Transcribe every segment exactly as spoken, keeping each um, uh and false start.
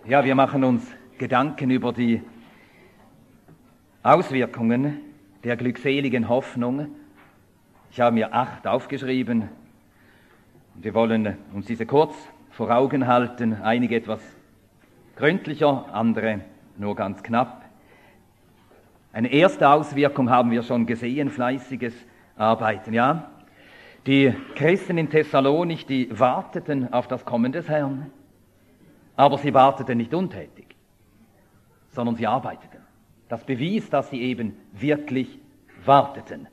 Ja, wir machen uns Gedanken über die Auswirkungen der glückseligen Hoffnung. Ich habe mir acht aufgeschrieben und wir wollen uns diese kurz vor Augen halten, einige etwas gründlicher, andere nur ganz knapp. Eine erste Auswirkung haben wir schon gesehen, fleißiges Arbeiten, ja. Die Christen in Thessalonich, die warteten auf das Kommen des Herrn, aber sie warteten nicht untätig, sondern sie arbeiteten. Das bewies, dass sie eben wirklich warteten.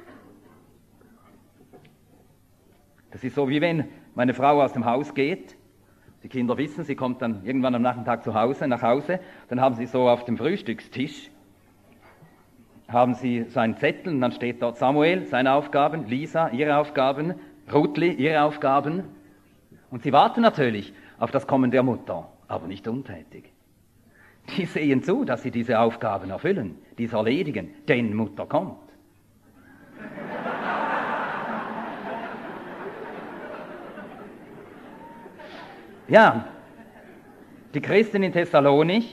Das ist so, wie wenn meine Frau aus dem Haus geht. Die Kinder wissen, sie kommt dann irgendwann am Nachmittag zu Hause, nach Hause. Dann haben sie so auf dem Frühstückstisch, haben sie so einen Zettel und dann steht dort Samuel, seine Aufgaben, Lisa, ihre Aufgaben, Ruthli, ihre Aufgaben. Und sie warten natürlich auf das Kommen der Mutter, aber nicht untätig. Die sehen zu, dass sie diese Aufgaben erfüllen, diese erledigen, denn Mutter kommt. Ja, die Christen in Thessalonich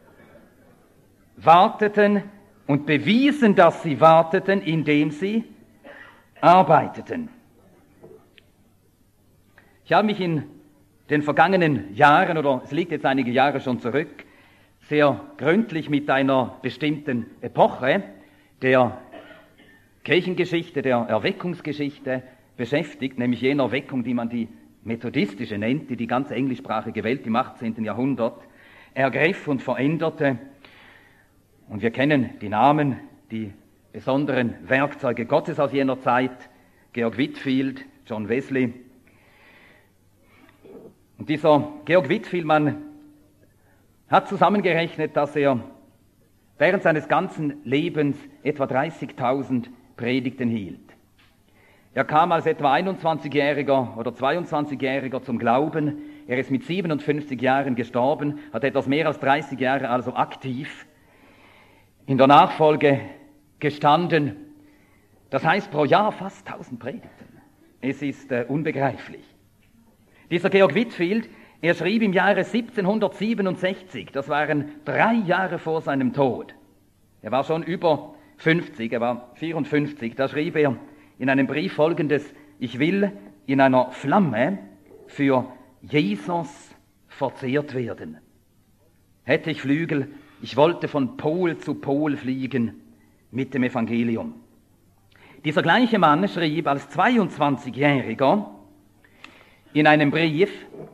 warteten und bewiesen, dass sie warteten, indem sie arbeiteten. Ich habe mich in den vergangenen Jahren, oder es liegt jetzt einige Jahre schon zurück, sehr gründlich mit einer bestimmten Epoche der Kirchengeschichte, der Erweckungsgeschichte beschäftigt, nämlich jener Erweckung, die man die methodistische nennt, die die ganze englischsprachige Welt im achtzehnten Jahrhundert ergriff und veränderte. Und wir kennen die Namen, die besonderen Werkzeuge Gottes aus jener Zeit, Georg Whitefield, John Wesley. Und dieser Georg Whitefield, man hat zusammengerechnet, dass er während seines ganzen Lebens etwa dreißigtausend Predigten hielt. Er kam als etwa einundzwanzigjähriger oder zweiundzwanzigjähriger zum Glauben. Er ist mit siebenundfünfzig Jahren gestorben, hat etwas mehr als dreißig Jahre also aktiv in der Nachfolge gestanden. Das heißt pro Jahr fast tausend Predigten. Es ist äh, unbegreiflich. Dieser Georg Whitefield, er schrieb im Jahre siebzehnhundertsiebenundsechzig, das waren drei Jahre vor seinem Tod. Er war schon über fünfzig, er war vierundfünfzig, da schrieb er in einem Brief Folgendes: Ich will in einer Flamme für Jesus verzehrt werden. Hätte ich Flügel, ich wollte von Pol zu Pol fliegen mit dem Evangelium. Dieser gleiche Mann schrieb als zweiundzwanzigjähriger in einem Brief: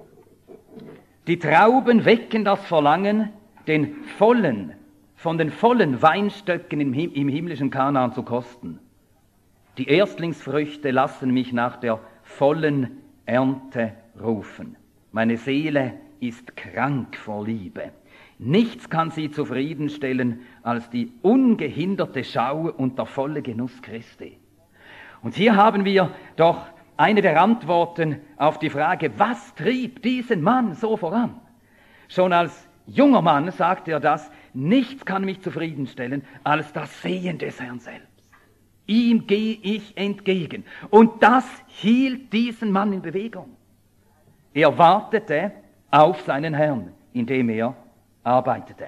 Die Trauben wecken das Verlangen, den vollen, von den vollen Weinstöcken im, im himmlischen Kanaan zu kosten. Die Erstlingsfrüchte lassen mich nach der vollen Ernte rufen. Meine Seele ist krank vor Liebe. Nichts kann sie zufriedenstellen als die ungehinderte Schau und der volle Genuss Christi. Und hier haben wir doch eine der Antworten auf die Frage, was trieb diesen Mann so voran? Schon als junger Mann sagte er das: Nichts kann mich zufriedenstellen als das Sehen des Herrn selbst. Ihm gehe ich entgegen. Und das hielt diesen Mann in Bewegung. Er wartete auf seinen Herrn, indem er arbeitete.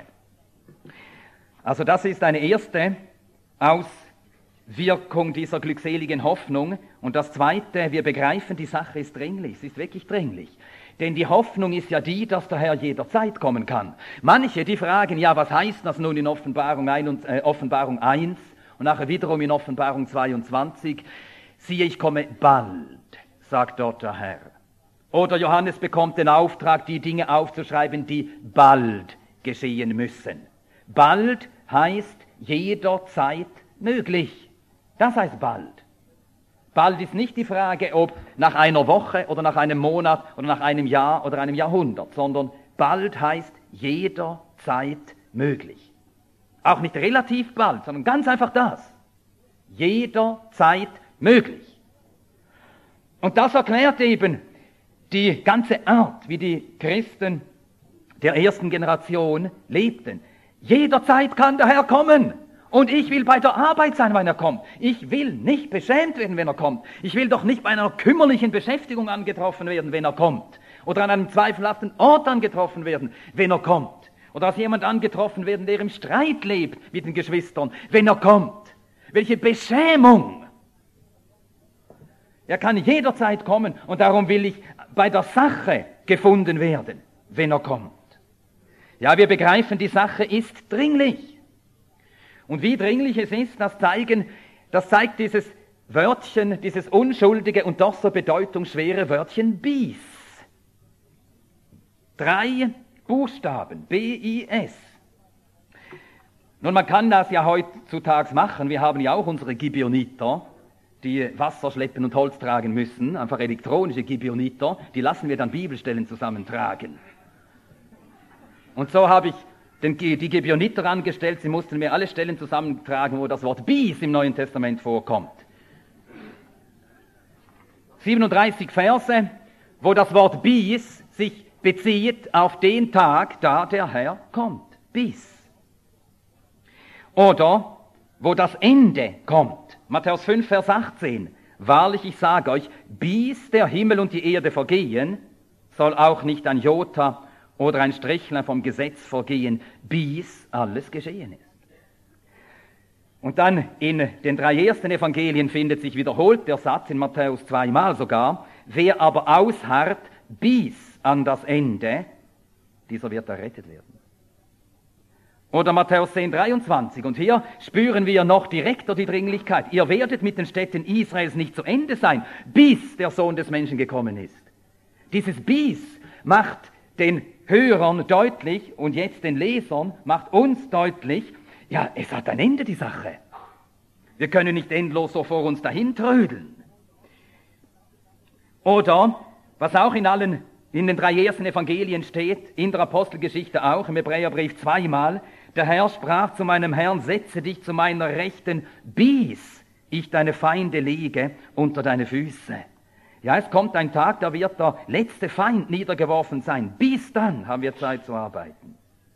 Also das ist eine erste Auswirkung dieser glückseligen Hoffnung. Und das Zweite, wir begreifen, die Sache ist dringlich. Es ist wirklich dringlich. Denn die Hoffnung ist ja die, dass der Herr jederzeit kommen kann. Manche, die fragen, ja, was heißt das nun in Offenbarung eins, äh, Offenbarung eins? Und nachher wiederum in Offenbarung zweiundzwanzig, siehe, ich komme bald, sagt dort der Herr. Oder Johannes bekommt den Auftrag, die Dinge aufzuschreiben, die bald geschehen müssen. Bald heißt jederzeit möglich. Das heißt bald. Bald ist nicht die Frage, ob nach einer Woche oder nach einem Monat oder nach einem Jahr oder einem Jahrhundert, sondern bald heißt jederzeit möglich. Auch nicht relativ bald, sondern ganz einfach das. Jederzeit möglich. Und das erklärt eben die ganze Art, wie die Christen der ersten Generation lebten. Jederzeit kann der Herr kommen. Und ich will bei der Arbeit sein, wenn er kommt. Ich will nicht beschämt werden, wenn er kommt. Ich will doch nicht bei einer kümmerlichen Beschäftigung angetroffen werden, wenn er kommt. oder an einem zweifelhaften Ort angetroffen werden, wenn er kommt. Oder als jemand angetroffen werden, der im Streit lebt mit den Geschwistern, wenn er kommt. Welche Beschämung! Er kann jederzeit kommen und darum will ich bei der Sache gefunden werden, wenn er kommt. Ja, wir begreifen, die Sache ist dringlich. Und wie dringlich es ist, das, zeigen, das zeigt dieses Wörtchen, dieses unschuldige und doch so bedeutungsschwere Wörtchen bis. Drei Buchstaben, B I S. Nun, man kann das ja heutzutage machen. Wir haben ja auch unsere Gibeoniter, die Wasser schleppen und Holz tragen müssen, einfach elektronische Gibeoniter, die lassen wir dann Bibelstellen zusammentragen. Und so habe ich den, die Gibeoniter angestellt, sie mussten mir alle Stellen zusammentragen, wo das Wort bis im Neuen Testament vorkommt. siebenunddreißig Verse, wo das Wort bis sich bezieht auf den Tag, da der Herr kommt. Bis. Oder wo das Ende kommt. Matthäus fünf, Vers achtzehn. Wahrlich, ich sage euch, bis der Himmel und die Erde vergehen, soll auch nicht ein Jota oder ein Strichlein vom Gesetz vergehen, bis alles geschehen ist. Und dann in den drei ersten Evangelien findet sich wiederholt der Satz, in Matthäus zweimal sogar, wer aber ausharrt bis an das Ende, dieser wird errettet werden. Oder Matthäus zehn, dreiundzwanzig. Und hier spüren wir noch direkter die Dringlichkeit. Ihr werdet mit den Städten Israels nicht zu Ende sein, bis der Sohn des Menschen gekommen ist. Dieses bis macht den Hörern deutlich und jetzt den Lesern, macht uns deutlich, ja, es hat ein Ende, die Sache. Wir können nicht endlos so vor uns dahin trödeln. Oder, was auch in allen, in den drei ersten Evangelien steht, in der Apostelgeschichte auch, im Hebräerbrief zweimal, der Herr sprach zu meinem Herrn, setze dich zu meiner Rechten, bis ich deine Feinde lege unter deine Füße. Ja, es kommt ein Tag, da wird der letzte Feind niedergeworfen sein. Bis dann haben wir Zeit zu arbeiten.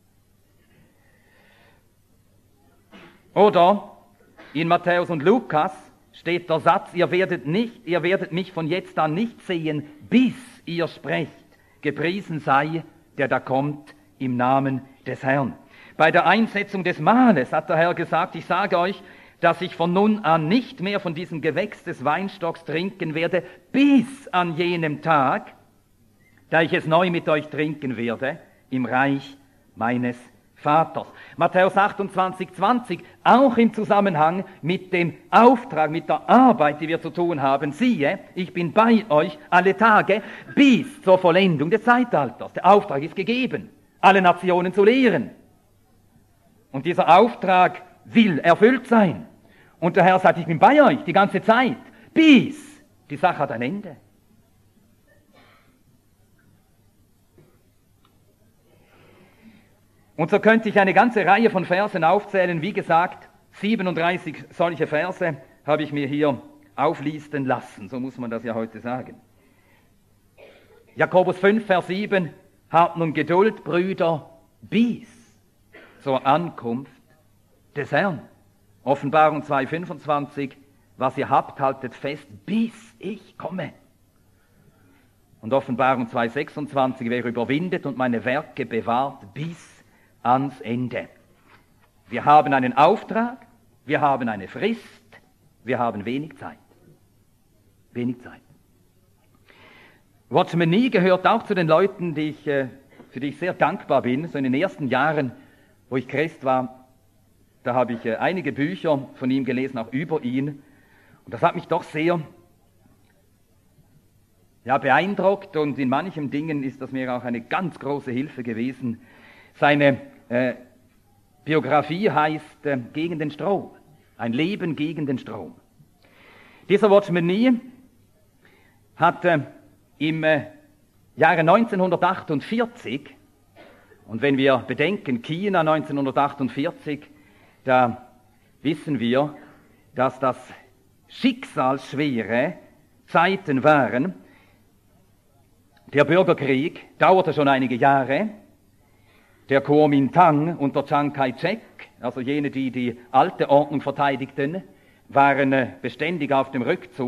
Oder in Matthäus und Lukas steht der Satz, ihr werdet nicht, ihr werdet mich von jetzt an nicht sehen, bis ihr sprecht, gepriesen sei, der da kommt im Namen des Herrn. Bei der Einsetzung des Mahles hat der Herr gesagt, ich sage euch, dass ich von nun an nicht mehr von diesem Gewächs des Weinstocks trinken werde, bis an jenem Tag, da ich es neu mit euch trinken werde, im Reich meines Vaters. Matthäus achtundzwanzig, zwanzig, auch im Zusammenhang mit dem Auftrag, mit der Arbeit, die wir zu tun haben. Siehe, ich bin bei euch alle Tage bis zur Vollendung des Zeitalters. Der Auftrag ist gegeben, alle Nationen zu lehren. Und dieser Auftrag will erfüllt sein. Und der Herr sagt, ich bin bei euch die ganze Zeit, bis die Sache hat ein Ende. Und so könnte ich eine ganze Reihe von Versen aufzählen. Wie gesagt, siebenunddreißig solche Verse habe ich mir hier auflisten lassen. So muss man das ja heute sagen. Jakobus fünf, Vers sieben. Habt nun Geduld, Brüder, bis zur Ankunft des Herrn. Offenbarung zwei, fünfundzwanzig. Was ihr habt, haltet fest, bis ich komme. Und Offenbarung zwei, sechsundzwanzig. Wer überwindet und meine Werke bewahrt, bis ans Ende. Wir haben einen Auftrag, wir haben eine Frist, wir haben wenig Zeit. Wenig Zeit. Watchman Nee gehört auch zu den Leuten, die ich, für die ich sehr dankbar bin. So in den ersten Jahren, wo ich Christ war, da habe ich einige Bücher von ihm gelesen, auch über ihn. Und das hat mich doch sehr ja, beeindruckt und in manchen Dingen ist das mir auch eine ganz große Hilfe gewesen. Seine äh, Biografie heißt äh, Gegen den Strom. Ein Leben gegen den Strom. Dieser Watchman Nee hat äh, im äh, Jahre neunzehnhundertachtundvierzig, und wenn wir bedenken, China neunzehnhundertachtundvierzig, da wissen wir, dass das schicksalsschwere Zeiten waren. Der Bürgerkrieg dauerte schon einige Jahre. Der Kuomintang unter Chiang Kai-shek, also jene, die die alte Ordnung verteidigten, waren beständig auf dem Rückzug.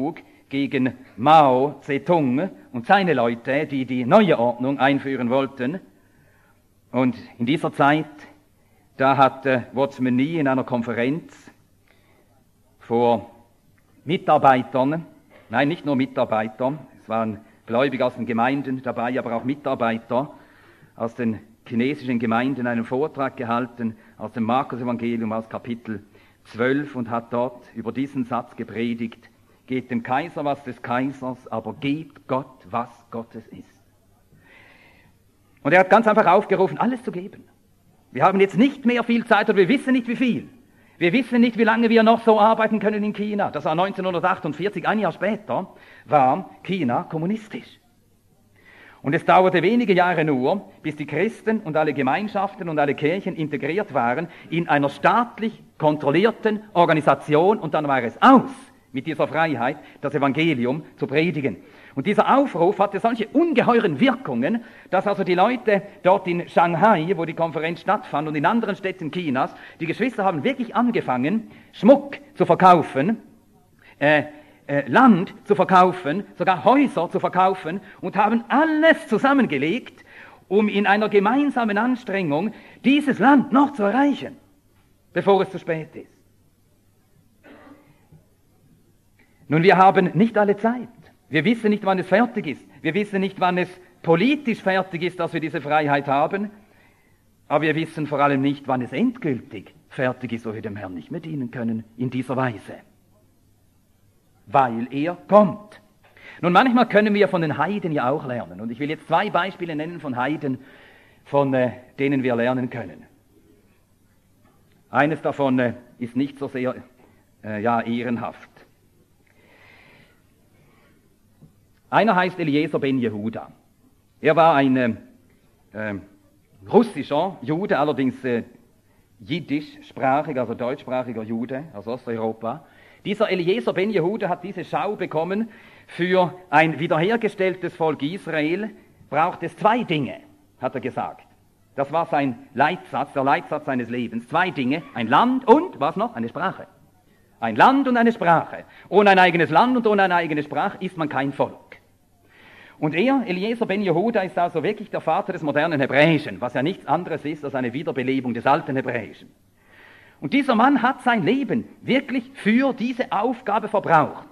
gegen Mao Zedong und seine Leute, die die neue Ordnung einführen wollten. Und in dieser Zeit, da hat äh, Watchman Nee in einer Konferenz vor Mitarbeitern, nein, nicht nur Mitarbeiter, es waren Gläubige aus den Gemeinden dabei, aber auch Mitarbeiter aus den chinesischen Gemeinden einen Vortrag gehalten aus dem Markus-Evangelium aus Kapitel zwölf und hat dort über diesen Satz gepredigt: Gebt dem Kaiser, was des Kaisers, aber gebt Gott, was Gottes ist. Und er hat ganz einfach aufgerufen, alles zu geben. Wir haben jetzt nicht mehr viel Zeit, oder wir wissen nicht, wie viel. Wir wissen nicht, wie lange wir noch so arbeiten können in China. Das war neunzehnhundertachtundvierzig, ein Jahr später, war China kommunistisch. Und es dauerte wenige Jahre nur, bis die Christen und alle Gemeinschaften und alle Kirchen integriert waren in einer staatlich kontrollierten Organisation, und dann war es aus mit dieser Freiheit, das Evangelium zu predigen. Und dieser Aufruf hatte solche ungeheuren Wirkungen, dass also die Leute dort in Shanghai, wo die Konferenz stattfand, und in anderen Städten Chinas, die Geschwister haben wirklich angefangen, Schmuck zu verkaufen, äh, äh, Land zu verkaufen, sogar Häuser zu verkaufen, und haben alles zusammengelegt, um in einer gemeinsamen Anstrengung dieses Land noch zu erreichen, bevor es zu spät ist. Nun, wir haben nicht alle Zeit. Wir wissen nicht, wann es fertig ist. Wir wissen nicht, wann es politisch fertig ist, dass wir diese Freiheit haben. Aber wir wissen vor allem nicht, wann es endgültig fertig ist, wo wir dem Herrn nicht mehr dienen können in dieser Weise. Weil er kommt. Nun, manchmal können wir von den Heiden ja auch lernen. Und ich will jetzt zwei Beispiele nennen von Heiden, von äh, denen wir lernen können. Eines davon äh, ist nicht so sehr äh, ja, ehrenhaft. Einer heißt Eliezer ben Jehuda. Er war ein äh, äh, russischer Jude, allerdings äh, jiddischsprachiger, also deutschsprachiger Jude aus Osteuropa. Dieser Eliezer ben Jehuda hat diese Schau bekommen: Für ein wiederhergestelltes Volk Israel braucht es zwei Dinge, hat er gesagt. Das war sein Leitsatz, der Leitsatz seines Lebens. Zwei Dinge: ein Land und, was noch? Eine Sprache. Ein Land und eine Sprache. Ohne ein eigenes Land und ohne eine eigene Sprache ist man kein Volk. Und er, Eliezer ben Jehuda, ist also wirklich der Vater des modernen Hebräischen, was ja nichts anderes ist als eine Wiederbelebung des alten Hebräischen. Und dieser Mann hat sein Leben wirklich für diese Aufgabe verbraucht.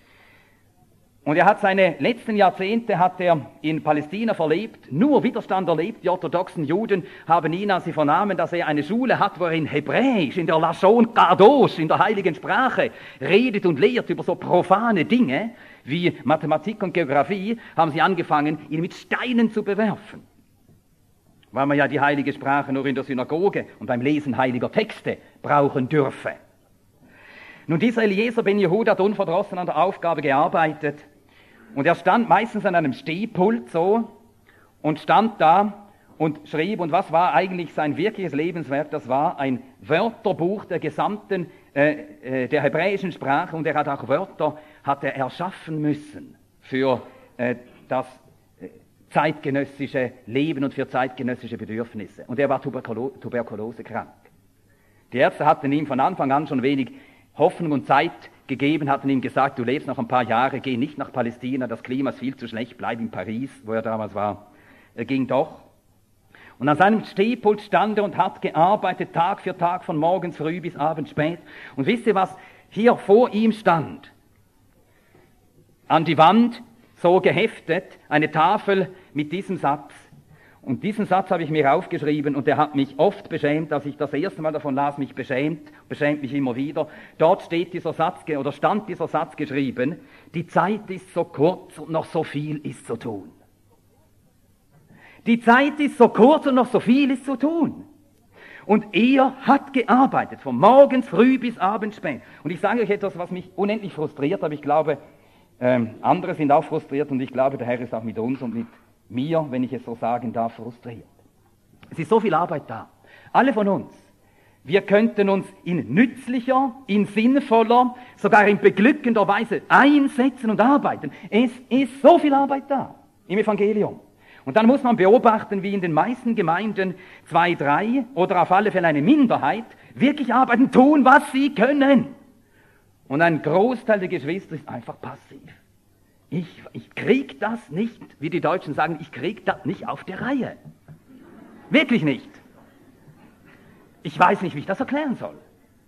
Und er hat seine letzten Jahrzehnte hat er in Palästina verlebt, nur Widerstand erlebt. Die orthodoxen Juden haben ihn, als sie vernahmen, dass er eine Schule hat, wo er in Hebräisch, in der Lashon Kadosh, in der heiligen Sprache, redet und lehrt über so profane Dinge wie Mathematik und Geografie, haben sie angefangen, ihn mit Steinen zu bewerfen. Weil man ja die heilige Sprache nur in der Synagoge und beim Lesen heiliger Texte brauchen dürfe. Nun, dieser Eliezer ben Jehuda hat unverdrossen an der Aufgabe gearbeitet. Und er stand meistens an einem Stehpult so und stand da und schrieb. Und was war eigentlich sein wirkliches Lebenswerk? Das war ein Wörterbuch der gesamten, äh, äh, der hebräischen Sprache. Und er hat auch Wörter hat er erschaffen müssen für äh, das äh, zeitgenössische Leben und für zeitgenössische Bedürfnisse. Und er war tuberkulo- tuberkulosekrank. Die Ärzte hatten ihm von Anfang an schon wenig Hoffnung und Zeit gegeben, hatten ihm gesagt: Du lebst noch ein paar Jahre, geh nicht nach Palästina, das Klima ist viel zu schlecht, bleib in Paris, wo er damals war. Er ging doch. Und an seinem Stehpult stand er und hat gearbeitet, Tag für Tag, von morgens früh bis abends spät. Und wisst ihr, was hier vor ihm stand? An die Wand, so geheftet, eine Tafel mit diesem Satz. Und diesen Satz habe ich mir aufgeschrieben, und der hat mich oft beschämt, als ich das erste Mal davon las, mich beschämt, beschämt mich immer wieder. Dort steht dieser Satz, oder stand dieser Satz geschrieben: Die Zeit ist so kurz und noch so viel ist zu tun. Die Zeit ist so kurz und noch so viel ist zu tun. Und er hat gearbeitet, von morgens früh bis abends spät. Und ich sage euch etwas, was mich unendlich frustriert, aber ich glaube, ähm, andere sind auch frustriert, und ich glaube, der Herr ist auch mit uns und mit mir, wenn ich es so sagen darf, frustriert. Es ist so viel Arbeit da. Alle von uns. Wir könnten uns in nützlicher, in sinnvoller, sogar in beglückender Weise einsetzen und arbeiten. Es ist so viel Arbeit da im Evangelium. Und dann muss man beobachten, wie in den meisten Gemeinden zwei, drei oder auf alle Fälle eine Minderheit wirklich arbeiten, tun, was sie können. Und ein Großteil der Geschwister ist einfach passiv. Ich, ich krieg das nicht, wie die Deutschen sagen, ich krieg das nicht auf der Reihe. Wirklich nicht. Ich weiß nicht, wie ich das erklären soll.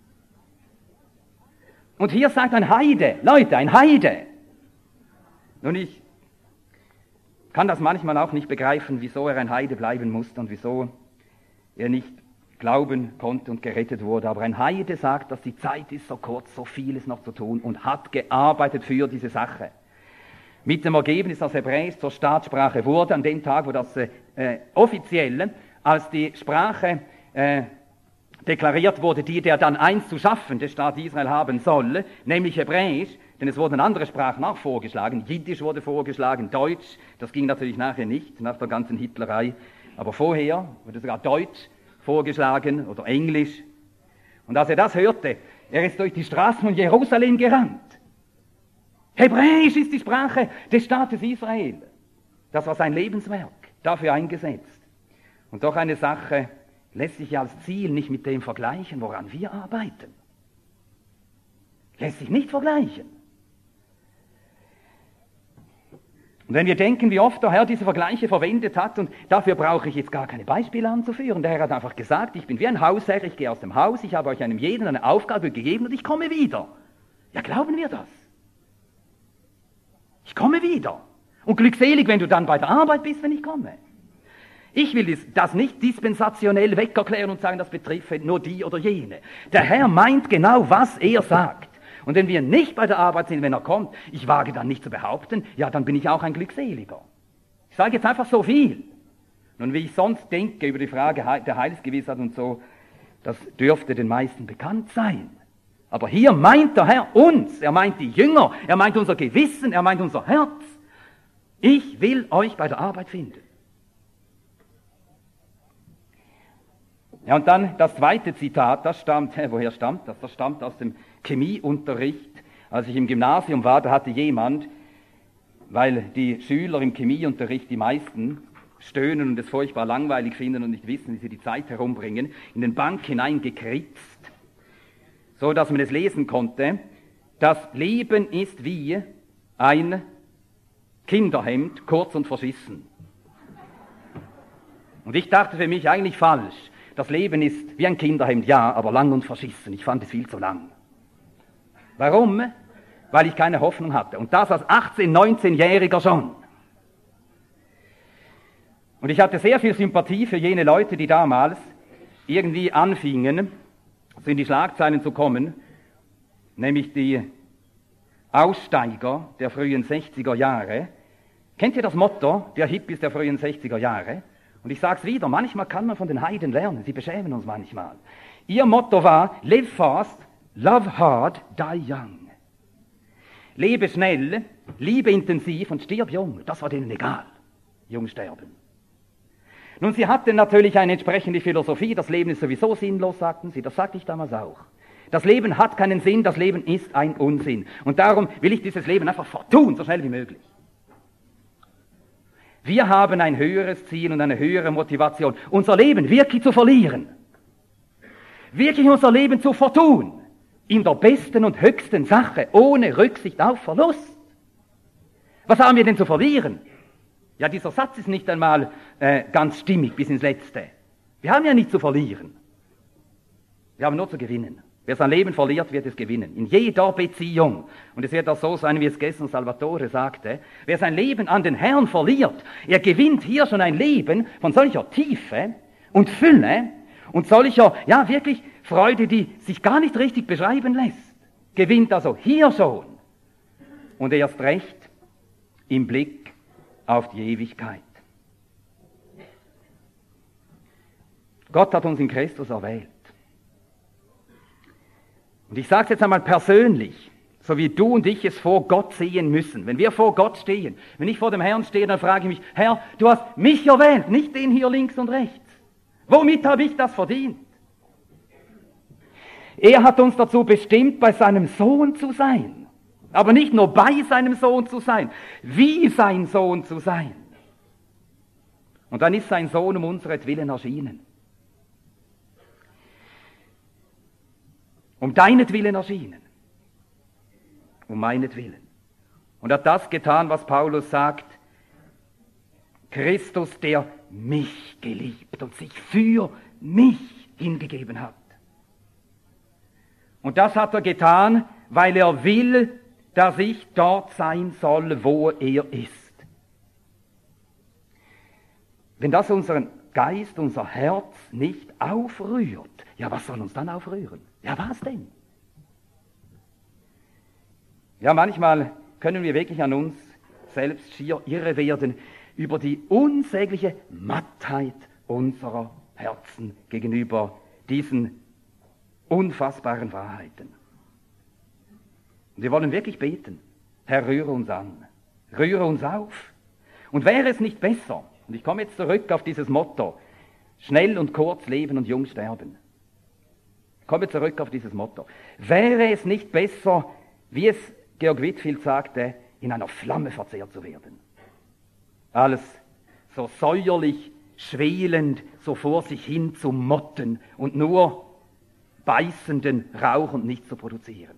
Und hier sagt ein Heide, Leute, ein Heide. Nun, ich kann das manchmal auch nicht begreifen, wieso er ein Heide bleiben musste und wieso er nicht glauben konnte und gerettet wurde. Aber ein Heide sagt, dass die Zeit ist so kurz, so vieles noch zu tun und hat gearbeitet für diese Sache. Mit dem Ergebnis, dass Hebräisch zur Staatssprache wurde, an dem Tag, wo das äh, offiziell als die Sprache äh, deklariert wurde, die der dann einst zu schaffen, der Staat Israel haben soll, nämlich Hebräisch, denn es wurden andere Sprachen auch vorgeschlagen, Jiddisch wurde vorgeschlagen, Deutsch, das ging natürlich nachher nicht, nach der ganzen Hitlerei, aber vorher wurde sogar Deutsch vorgeschlagen oder Englisch. Und als er das hörte, er ist durch die Straßen von Jerusalem gerannt. Hebräisch ist die Sprache des Staates Israel. Das war sein Lebenswerk, dafür eingesetzt. Und doch eine Sache lässt sich ja als Ziel nicht mit dem vergleichen, woran wir arbeiten. Lässt sich nicht vergleichen. Und wenn wir denken, wie oft der Herr diese Vergleiche verwendet hat, und dafür brauche ich jetzt gar keine Beispiele anzuführen, der Herr hat einfach gesagt, ich bin wie ein Hausherr, ich gehe aus dem Haus, ich habe euch einem jeden eine Aufgabe gegeben und ich komme wieder. Ja, glauben wir das? Ich komme wieder. Und glückselig, wenn du dann bei der Arbeit bist, wenn ich komme. Ich will das nicht dispensationell wegerklären und sagen, das betrifft nur die oder jene. Der Herr meint genau, was er sagt. Und wenn wir nicht bei der Arbeit sind, wenn er kommt, ich wage dann nicht zu behaupten, ja, dann bin ich auch ein Glückseliger. Ich sage jetzt einfach so viel. Nun, wie ich sonst denke über die Frage der Heilsgewissheit und so, das dürfte den meisten bekannt sein. Aber hier meint der Herr uns, er meint die Jünger, er meint unser Gewissen, er meint unser Herz. Ich will euch bei der Arbeit finden. Ja, und dann das zweite Zitat, das stammt, äh, woher stammt das? Das stammt aus dem Chemieunterricht. Als ich im Gymnasium war, da hatte jemand, weil die Schüler im Chemieunterricht, die meisten, stöhnen und es furchtbar langweilig finden und nicht wissen, wie sie die Zeit herumbringen, in den Bank hineingekritzt, so dass man es lesen konnte, das Leben ist wie ein Kinderhemd, kurz und verschissen. Und ich dachte für mich eigentlich falsch. Das Leben ist wie ein Kinderhemd, ja, aber lang und verschissen. Ich fand es viel zu lang. Warum? Weil ich keine Hoffnung hatte. Und das als achtzehn-, neunzehnjähriger schon. Und ich hatte sehr viel Sympathie für jene Leute, die damals irgendwie anfingen, so in die Schlagzeilen zu kommen, nämlich die Aussteiger der frühen sechziger Jahre. Kennt ihr das Motto der Hippies der frühen sechziger Jahre? Und ich sage es wieder, manchmal kann man von den Heiden lernen, sie beschämen uns manchmal. Ihr Motto war, live fast, love hard, die young. Lebe schnell, liebe intensiv und stirb jung. Das war denen egal, jung sterben. Nun, sie hatten natürlich eine entsprechende Philosophie, das Leben ist sowieso sinnlos, sagten sie, das sagte ich damals auch. Das Leben hat keinen Sinn, das Leben ist ein Unsinn. Und darum will ich dieses Leben einfach fortun, so schnell wie möglich. Wir haben ein höheres Ziel und eine höhere Motivation, unser Leben wirklich zu verlieren. Wirklich unser Leben zu vertun, in der besten und höchsten Sache, ohne Rücksicht auf Verlust. Was haben wir denn zu verlieren? Ja, dieser Satz ist nicht einmal äh, ganz stimmig bis ins Letzte. Wir haben ja nichts zu verlieren. Wir haben nur zu gewinnen. Wer sein Leben verliert, wird es gewinnen. In jeder Beziehung. Und es wird auch so sein, wie es gestern Salvatore sagte. Wer sein Leben an den Herrn verliert, er gewinnt hier schon ein Leben von solcher Tiefe und Fülle und solcher, ja wirklich Freude, die sich gar nicht richtig beschreiben lässt. Gewinnt also hier schon. Und erst recht im Blick auf die Ewigkeit. Gott hat uns in Christus erwählt. Und ich sage es jetzt einmal persönlich, so wie du und ich es vor Gott sehen müssen. Wenn wir vor Gott stehen, wenn ich vor dem Herrn stehe, dann frage ich mich, Herr, du hast mich erwählt, nicht den hier links und rechts. Womit habe ich das verdient? Er hat uns dazu bestimmt, bei seinem Sohn zu sein. Aber nicht nur bei seinem Sohn zu sein, wie sein Sohn zu sein. Und dann ist sein Sohn um unseretwillen erschienen. Um deinetwillen erschienen. Um meinetwillen. Und und hat das getan, was Paulus sagt, Christus, der mich geliebt und sich für mich hingegeben hat. Und das hat er getan, weil er will, dass ich dort sein soll, wo er ist. Wenn das unseren Geist, unser Herz nicht aufrührt, ja, was soll uns dann aufrühren? Ja, was denn? Ja, manchmal können wir wirklich an uns selbst schier irre werden über die unsägliche Mattheit unserer Herzen gegenüber diesen unfassbaren Wahrheiten. Und wir wollen wirklich beten, Herr, rühre uns an, rühre uns auf. Und wäre es nicht besser, und ich komme jetzt zurück auf dieses Motto, schnell und kurz leben und jung sterben. Ich komme zurück auf dieses Motto. Wäre es nicht besser, wie es Georg Whitefield sagte, in einer Flamme verzehrt zu werden? Alles so säuerlich, schwelend, so vor sich hin zu motten und nur beißenden Rauch und nichts zu produzieren.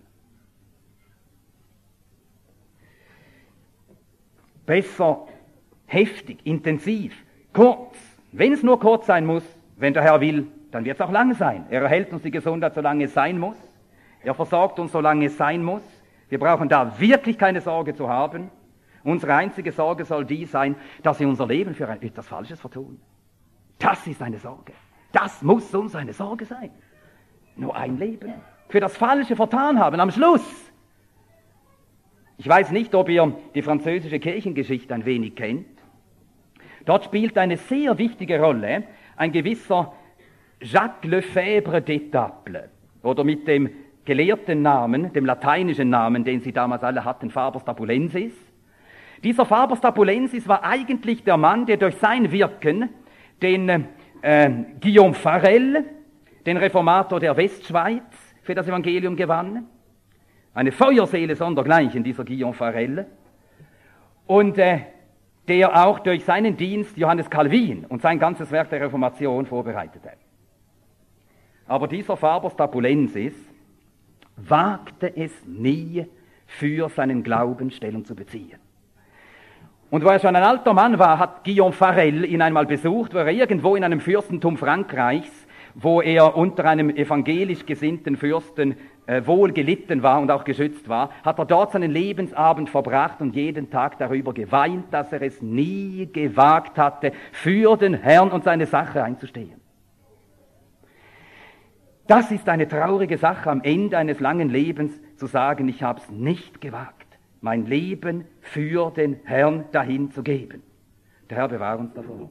Besser heftig, intensiv, kurz, wenn es nur kurz sein muss, wenn der Herr will, dann wird es auch lang sein. Er erhält uns die Gesundheit, solange es sein muss. Er versorgt uns, solange es sein muss. Wir brauchen da wirklich keine Sorge zu haben. Unsere einzige Sorge soll die sein, dass wir unser Leben für etwas Falsches vertun. Das ist eine Sorge. Das muss uns eine Sorge sein. Nur ein Leben. Für das Falsche vertan haben am Schluss. Ich weiß nicht, ob ihr die französische Kirchengeschichte ein wenig kennt. Dort spielt eine sehr wichtige Rolle ein gewisser Jacques Lefebvre d'Étaples, oder mit dem gelehrten Namen, dem lateinischen Namen, den sie damals alle hatten, Faber Stapulensis. Dieser Faber Stapulensis war eigentlich der Mann, der durch sein Wirken den äh, Guillaume Farel, den Reformator der Westschweiz, für das Evangelium gewann. Eine Feuerseele sondergleichen, dieser Guillaume Farel. Und äh, der auch durch seinen Dienst Johannes Calvin und sein ganzes Werk der Reformation vorbereitete. Aber dieser Faber Stapulensis wagte es nie, für seinen Glauben Stellung zu beziehen. Und wo er schon ein alter Mann war, hat Guillaume Farel ihn einmal besucht, wo er irgendwo in einem Fürstentum Frankreichs, wo er unter einem evangelisch gesinnten Fürsten äh, wohl gelitten war und auch geschützt war, hat er dort seinen Lebensabend verbracht und jeden Tag darüber geweint, dass er es nie gewagt hatte, für den Herrn und seine Sache einzustehen. Das ist eine traurige Sache, am Ende eines langen Lebens zu sagen, ich habe es nicht gewagt, mein Leben für den Herrn dahin zu geben. Der Herr bewahre uns davor.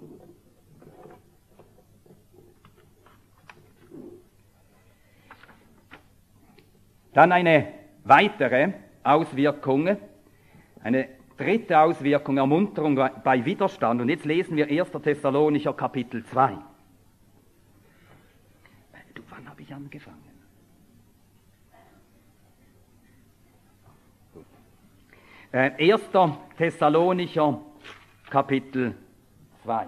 Dann eine weitere Auswirkung, eine dritte Auswirkung, Ermunterung bei Widerstand. Und jetzt lesen wir erster Thessalonicher Kapitel zwei. Du, wann habe ich angefangen? Äh, erster Thessalonicher Kapitel zwei.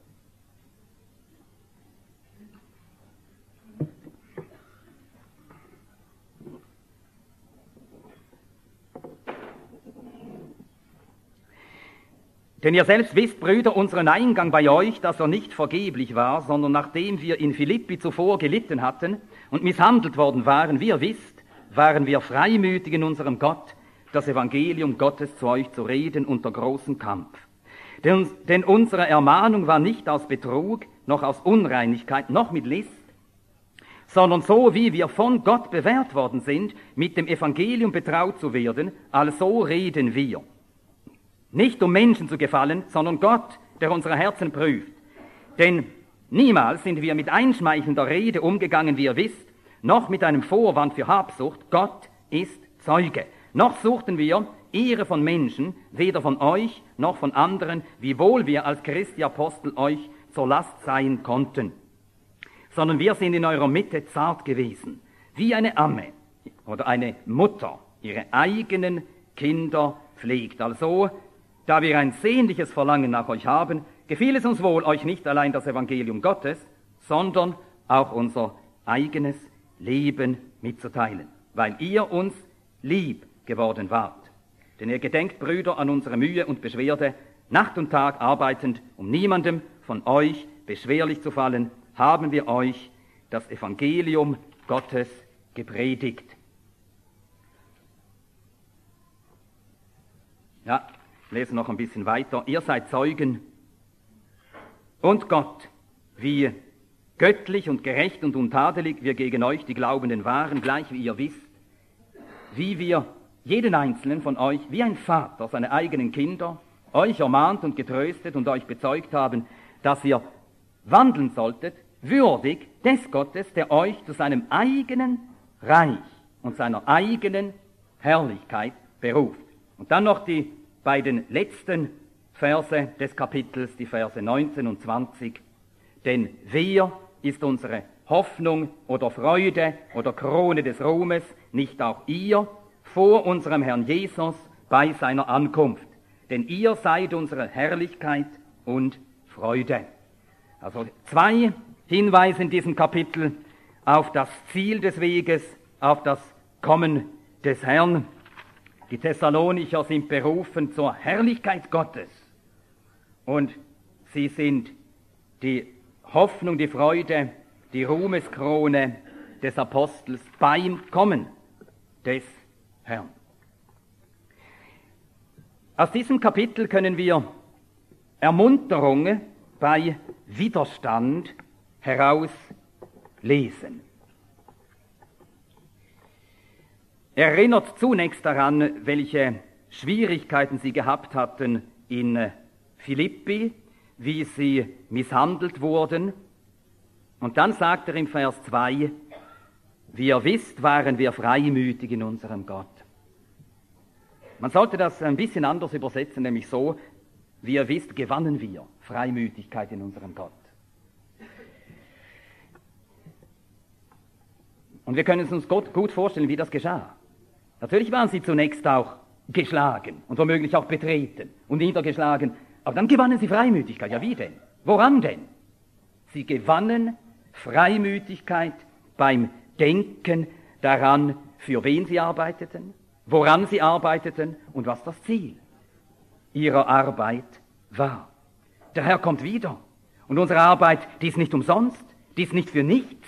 Denn ihr selbst wisst, Brüder, unseren Eingang bei euch, dass er nicht vergeblich war, sondern nachdem wir in Philippi zuvor gelitten hatten und misshandelt worden waren, wie ihr wisst, waren wir freimütig in unserem Gott, das Evangelium Gottes zu euch zu reden unter großem Kampf. Denn, denn unsere Ermahnung war nicht aus Betrug, noch aus Unreinigkeit, noch mit List, sondern so, wie wir von Gott bewährt worden sind, mit dem Evangelium betraut zu werden, also reden wir. Nicht um Menschen zu gefallen, sondern Gott, der unsere Herzen prüft. Denn niemals sind wir mit einschmeichelnder Rede umgegangen, wie ihr wisst, noch mit einem Vorwand für Habsucht. Gott ist Zeuge. Noch suchten wir Ehre von Menschen, weder von euch noch von anderen, wiewohl wir als Christi Apostel euch zur Last sein konnten. Sondern wir sind in eurer Mitte zart gewesen, wie eine Amme oder eine Mutter ihre eigenen Kinder pflegt. Also, da wir ein sehnliches Verlangen nach euch haben, gefiel es uns wohl, euch nicht allein das Evangelium Gottes, sondern auch unser eigenes Leben mitzuteilen, weil ihr uns lieb geworden wart. Denn ihr gedenkt, Brüder, an unsere Mühe und Beschwerde, Nacht und Tag arbeitend, um niemandem von euch beschwerlich zu fallen, haben wir euch das Evangelium Gottes gepredigt. Ja, lesen noch ein bisschen weiter. Ihr seid Zeugen und Gott, wie göttlich und gerecht und untadelig wir gegen euch, die Glaubenden, waren, gleich wie ihr wisst, wie wir jeden einzelnen von euch, wie ein Vater seine eigenen Kinder, euch ermahnt und getröstet und euch bezeugt haben, dass ihr wandeln solltet, würdig des Gottes, der euch zu seinem eigenen Reich und seiner eigenen Herrlichkeit beruft. Und dann noch die beiden letzten Verse des Kapitels, die Verse neunzehn und zwanzig. Denn wer ist unsere Hoffnung oder Freude oder Krone des Ruhmes, nicht auch ihr, vor unserem Herrn Jesus bei seiner Ankunft? Denn ihr seid unsere Herrlichkeit und Freude. Also zwei Hinweise in diesem Kapitel auf das Ziel des Weges, auf das Kommen des Herrn. Die Thessalonicher sind berufen zur Herrlichkeit Gottes und sie sind die Hoffnung, die Freude, die Ruhmeskrone des Apostels beim Kommen des Herrn. Aus diesem Kapitel können wir Ermunterung bei Widerstand herauslesen. Er erinnert zunächst daran, welche Schwierigkeiten sie gehabt hatten in Philippi, wie sie misshandelt wurden. Und dann sagt er im Vers zwei, wie ihr wisst, waren wir freimütig in unserem Gott. Man sollte das ein bisschen anders übersetzen, nämlich so, wie ihr wisst, gewannen wir Freimütigkeit in unserem Gott. Und wir können es uns gut vorstellen, wie das geschah. Natürlich waren sie zunächst auch geschlagen und womöglich auch betreten und niedergeschlagen, aber dann gewannen sie Freimütigkeit. Ja, wie denn? Woran denn? Sie gewannen Freimütigkeit beim Denken daran, für wen sie arbeiteten, woran sie arbeiteten und was das Ziel ihrer Arbeit war. Der Herr kommt wieder und unsere Arbeit, die ist nicht umsonst, die ist nicht für nichts.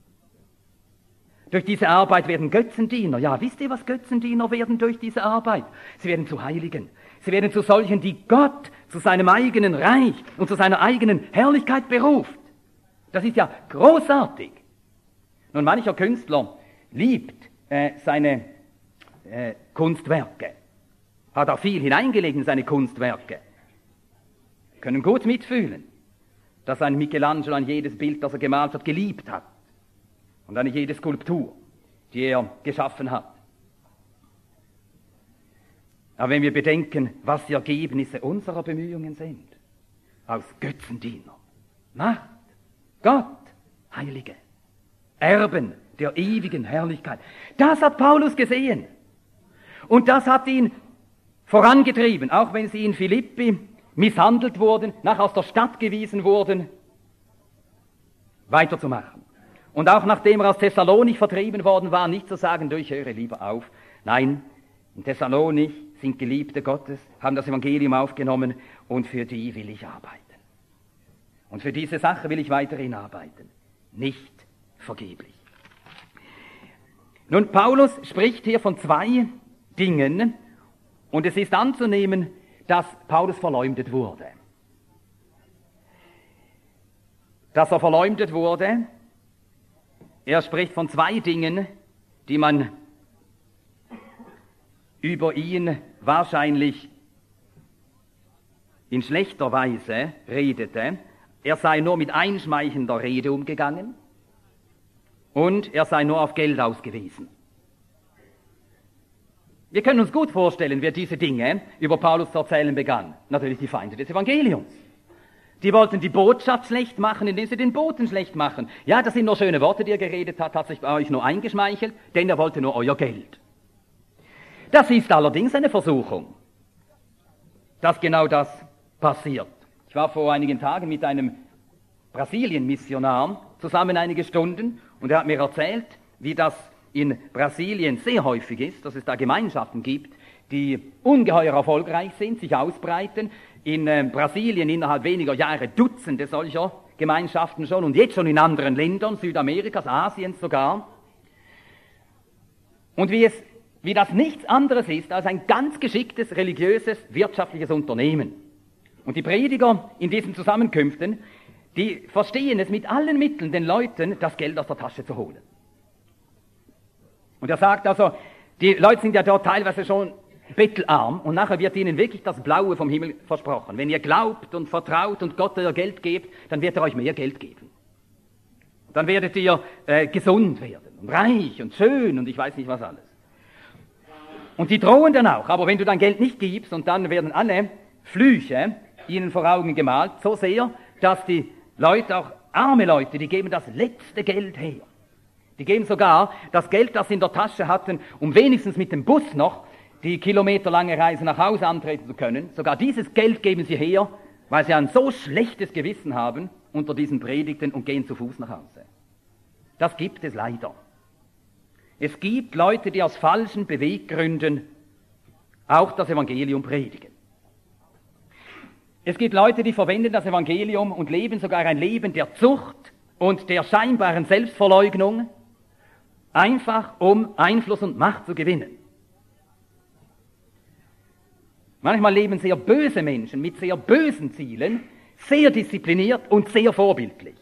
Durch diese Arbeit werden Götzendiener. Ja, wisst ihr, was Götzendiener werden durch diese Arbeit? Sie werden zu Heiligen. Sie werden zu solchen, die Gott zu seinem eigenen Reich und zu seiner eigenen Herrlichkeit beruft. Das ist ja großartig. Nun, mancher Künstler liebt äh, seine äh, Kunstwerke, hat auch viel hineingelegt in seine Kunstwerke. Wir können gut mitfühlen, dass ein Michelangelo an jedes Bild, das er gemalt hat, geliebt hat. Und an jede Skulptur, die er geschaffen hat. Aber wenn wir bedenken, was die Ergebnisse unserer Bemühungen sind, aus Götzendiener, Macht, Gott, Heilige, Erben der ewigen Herrlichkeit, das hat Paulus gesehen. Und das hat ihn vorangetrieben, auch wenn sie in Philippi misshandelt wurden, nach aus der Stadt gewiesen wurden, weiterzumachen. Und auch nachdem er aus Thessalonich vertrieben worden war, nicht zu sagen, du, ich höre lieber auf. Nein, in Thessalonich sind Geliebte Gottes, haben das Evangelium aufgenommen und für die will ich arbeiten. Und für diese Sache will ich weiterhin arbeiten. Nicht vergeblich. Nun, Paulus spricht hier von zwei Dingen und es ist anzunehmen, dass Paulus verleumdet wurde. Dass er verleumdet wurde. Er spricht von zwei Dingen, die man über ihn wahrscheinlich in schlechter Weise redete. Er sei nur mit einschmeichelnder Rede umgegangen und er sei nur auf Geld ausgewiesen. Wir können uns gut vorstellen, wer diese Dinge über Paulus zu erzählen begann. Natürlich die Feinde des Evangeliums. Die wollten die Botschaft schlecht machen, indem sie den Boten schlecht machen. Ja, das sind nur schöne Worte, die er geredet hat, hat sich bei euch nur eingeschmeichelt, denn er wollte nur euer Geld. Das ist allerdings eine Versuchung, dass genau das passiert. Ich war vor einigen Tagen mit einem Brasilien-Missionar zusammen einige Stunden und er hat mir erzählt, wie das in Brasilien sehr häufig ist, dass es da Gemeinschaften gibt, die ungeheuer erfolgreich sind, sich ausbreiten. In äh, Brasilien innerhalb weniger Jahre Dutzende solcher Gemeinschaften schon und jetzt schon in anderen Ländern, Südamerikas, Asiens sogar. Und wie, es, wie das nichts anderes ist als ein ganz geschicktes religiöses, wirtschaftliches Unternehmen. Und die Prediger in diesen Zusammenkünften, die verstehen es mit allen Mitteln, den Leuten das Geld aus der Tasche zu holen. Und er sagt also, die Leute sind ja dort teilweise schon bettelarm und nachher wird ihnen wirklich das Blaue vom Himmel versprochen. Wenn ihr glaubt und vertraut und Gott euer Geld gebt, dann wird er euch mehr Geld geben. Dann werdet ihr äh, gesund werden und reich und schön und ich weiß nicht was alles. Und die drohen dann auch, aber wenn du dein Geld nicht gibst und dann werden alle Flüche ihnen vor Augen gemalt, so sehr, dass die Leute, auch arme Leute, die geben das letzte Geld her. Die geben sogar das Geld, das sie in der Tasche hatten, um wenigstens mit dem Bus noch die kilometerlange Reise nach Hause antreten zu können. Sogar dieses Geld geben sie her, weil sie ein so schlechtes Gewissen haben unter diesen Predigten und gehen zu Fuß nach Hause. Das gibt es leider. Es gibt Leute, die aus falschen Beweggründen auch das Evangelium predigen. Es gibt Leute, die verwenden das Evangelium und leben sogar ein Leben der Zucht und der scheinbaren Selbstverleugnung, einfach um Einfluss und Macht zu gewinnen. Manchmal leben sehr böse Menschen mit sehr bösen Zielen, sehr diszipliniert und sehr vorbildlich.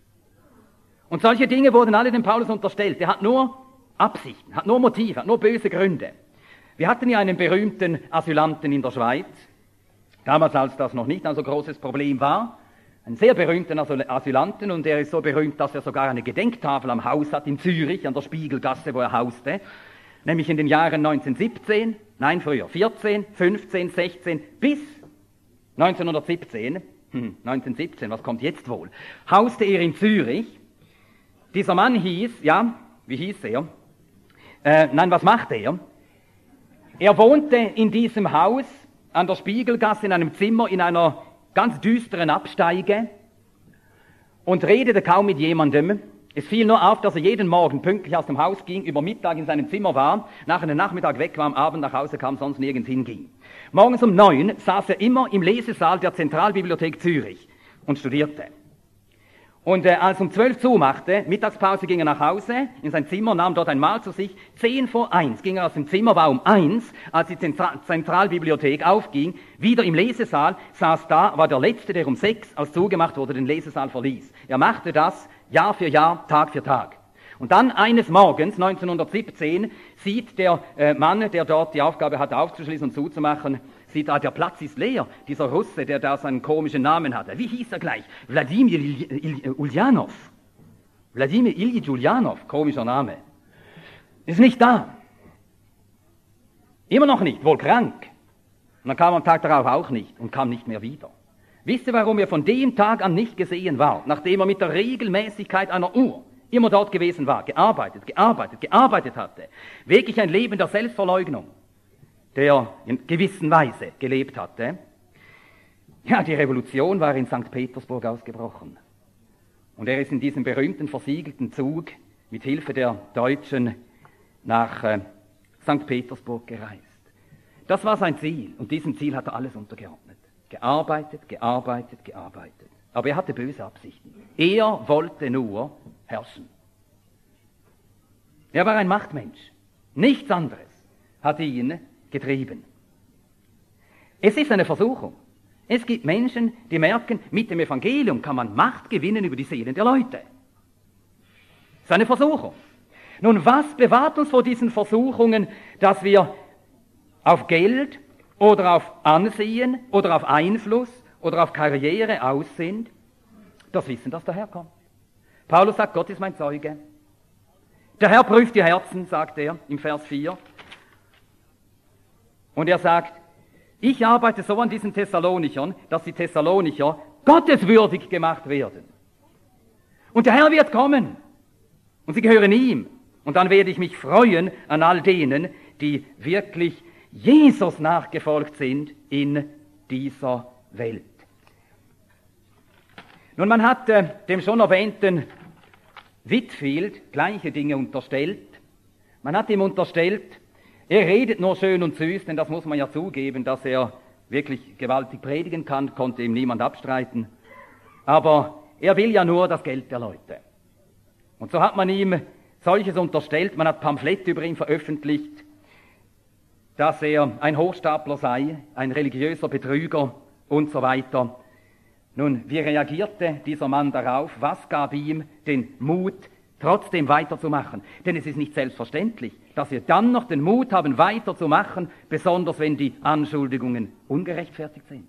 Und solche Dinge wurden alle dem Paulus unterstellt. Er hat nur Absichten, hat nur Motive, hat nur böse Gründe. Wir hatten ja einen berühmten Asylanten in der Schweiz, damals als das noch nicht ein so großes Problem war, einen sehr berühmten Asylanten, und er ist so berühmt, dass er sogar eine Gedenktafel am Haus hat in Zürich, an der Spiegelgasse, wo er hauste, nämlich in den Jahren neunzehnhundertsiebzehn, nein früher, vierzehn, fünfzehn, sechzehn bis neunzehnhundertsiebzehn, hm, neunzehnhundertsiebzehn, was kommt jetzt wohl, hauste er in Zürich. Dieser Mann hieß, ja, wie hieß er? Äh, nein, was machte er? Er wohnte in diesem Haus an der Spiegelgasse in einem Zimmer in einer ganz düsteren Absteige und redete kaum mit jemandem. Es fiel nur auf, dass er jeden Morgen pünktlich aus dem Haus ging, über Mittag in seinem Zimmer war, nach einem Nachmittag weg war, am Abend nach Hause kam, sonst nirgends hinging. Morgens um neun saß er immer im Lesesaal der Zentralbibliothek Zürich und studierte. Und äh, als um zwölf zumachte, Mittagspause, ging er nach Hause, in sein Zimmer, nahm dort ein Mahl zu sich. Zehn vor eins ging er aus dem Zimmer, war um eins, als die Zentra- Zentralbibliothek aufging, wieder im Lesesaal, saß da, war der Letzte, der um sechs, als zugemacht wurde, den Lesesaal verließ. Er machte das Jahr für Jahr, Tag für Tag. Und dann eines Morgens, neunzehnhundertsiebzehn, sieht der äh, Mann, der dort die Aufgabe hatte, aufzuschließen und zuzumachen, sieht, ah, der Platz ist leer. Dieser Russe, der da seinen komischen Namen hatte. Wie hieß er gleich? Wladimir Ulyanov. Wladimir Iljitsch Ulyanov, komischer Name. Ist nicht da. Immer noch nicht, wohl krank. Und dann kam am Tag darauf auch nicht und kam nicht mehr wieder. Wisst ihr, warum er von dem Tag an nicht gesehen war, nachdem er mit der Regelmäßigkeit einer Uhr immer dort gewesen war, gearbeitet, gearbeitet, gearbeitet hatte, wirklich ein Leben der Selbstverleugnung, der in gewisser Weise gelebt hatte? Ja, die Revolution war in Sankt Petersburg ausgebrochen. Und er ist in diesem berühmten versiegelten Zug mit Hilfe der Deutschen nach äh, Sankt Petersburg gereist. Das war sein Ziel und diesem Ziel hat er alles untergeordnet. Gearbeitet, gearbeitet, gearbeitet. Aber er hatte böse Absichten. Er wollte nur herrschen. Er war ein Machtmensch. Nichts anderes hatte ihn getrieben. Es ist eine Versuchung. Es gibt Menschen, die merken, mit dem Evangelium kann man Macht gewinnen über die Seelen der Leute. Das ist eine Versuchung. Nun, was bewahrt uns vor diesen Versuchungen, dass wir auf Geld oder auf Ansehen oder auf Einfluss oder auf Karriere aus sind? Das Wissen, das daherkommt. Paulus sagt, Gott ist mein Zeuge. Der Herr prüft die Herzen, sagt er im Vers vier. Und er sagt, ich arbeite so an diesen Thessalonichern, dass die Thessalonicher gotteswürdig gemacht werden. Und der Herr wird kommen. Und sie gehören ihm. Und dann werde ich mich freuen an all denen, die wirklich Jesus nachgefolgt sind in dieser Welt. Nun, man hat äh, dem schon erwähnten Whitefield gleiche Dinge unterstellt. Man hat ihm unterstellt, Er redet nur schön und süß, denn das muss man ja zugeben, dass er wirklich gewaltig predigen kann, konnte ihm niemand abstreiten. Aber er will ja nur das Geld der Leute. Und so hat man ihm solches unterstellt, man hat Pamphlette über ihn veröffentlicht, dass er ein Hochstapler sei, ein religiöser Betrüger und so weiter. Nun, wie reagierte dieser Mann darauf? Was gab ihm den Mut, trotzdem weiterzumachen? Denn es ist nicht selbstverständlich, dass wir dann noch den Mut haben, weiterzumachen, besonders wenn die Anschuldigungen ungerechtfertigt sind.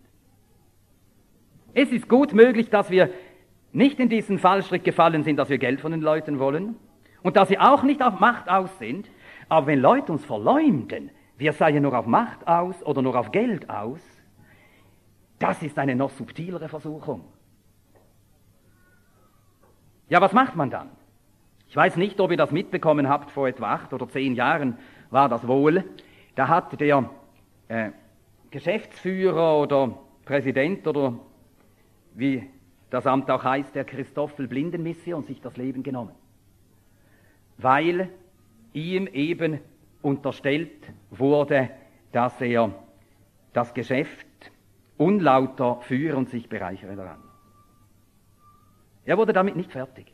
Es ist gut möglich, dass wir nicht in diesen Fallstrick gefallen sind, dass wir Geld von den Leuten wollen und dass sie auch nicht auf Macht aus sind. Aber wenn Leute uns verleumden, wir seien nur auf Macht aus oder nur auf Geld aus, das ist eine noch subtilere Versuchung. Ja, was macht man dann? Ich weiß nicht, ob ihr das mitbekommen habt, vor etwa acht oder zehn Jahren war das wohl. Da hat der äh, Geschäftsführer oder Präsident oder wie das Amt auch heißt, der Christoffel Blindenmission sich das Leben genommen. Weil ihm eben unterstellt wurde, dass er das Geschäft unlauter führe und sich bereichere daran. Er wurde damit nicht fertig.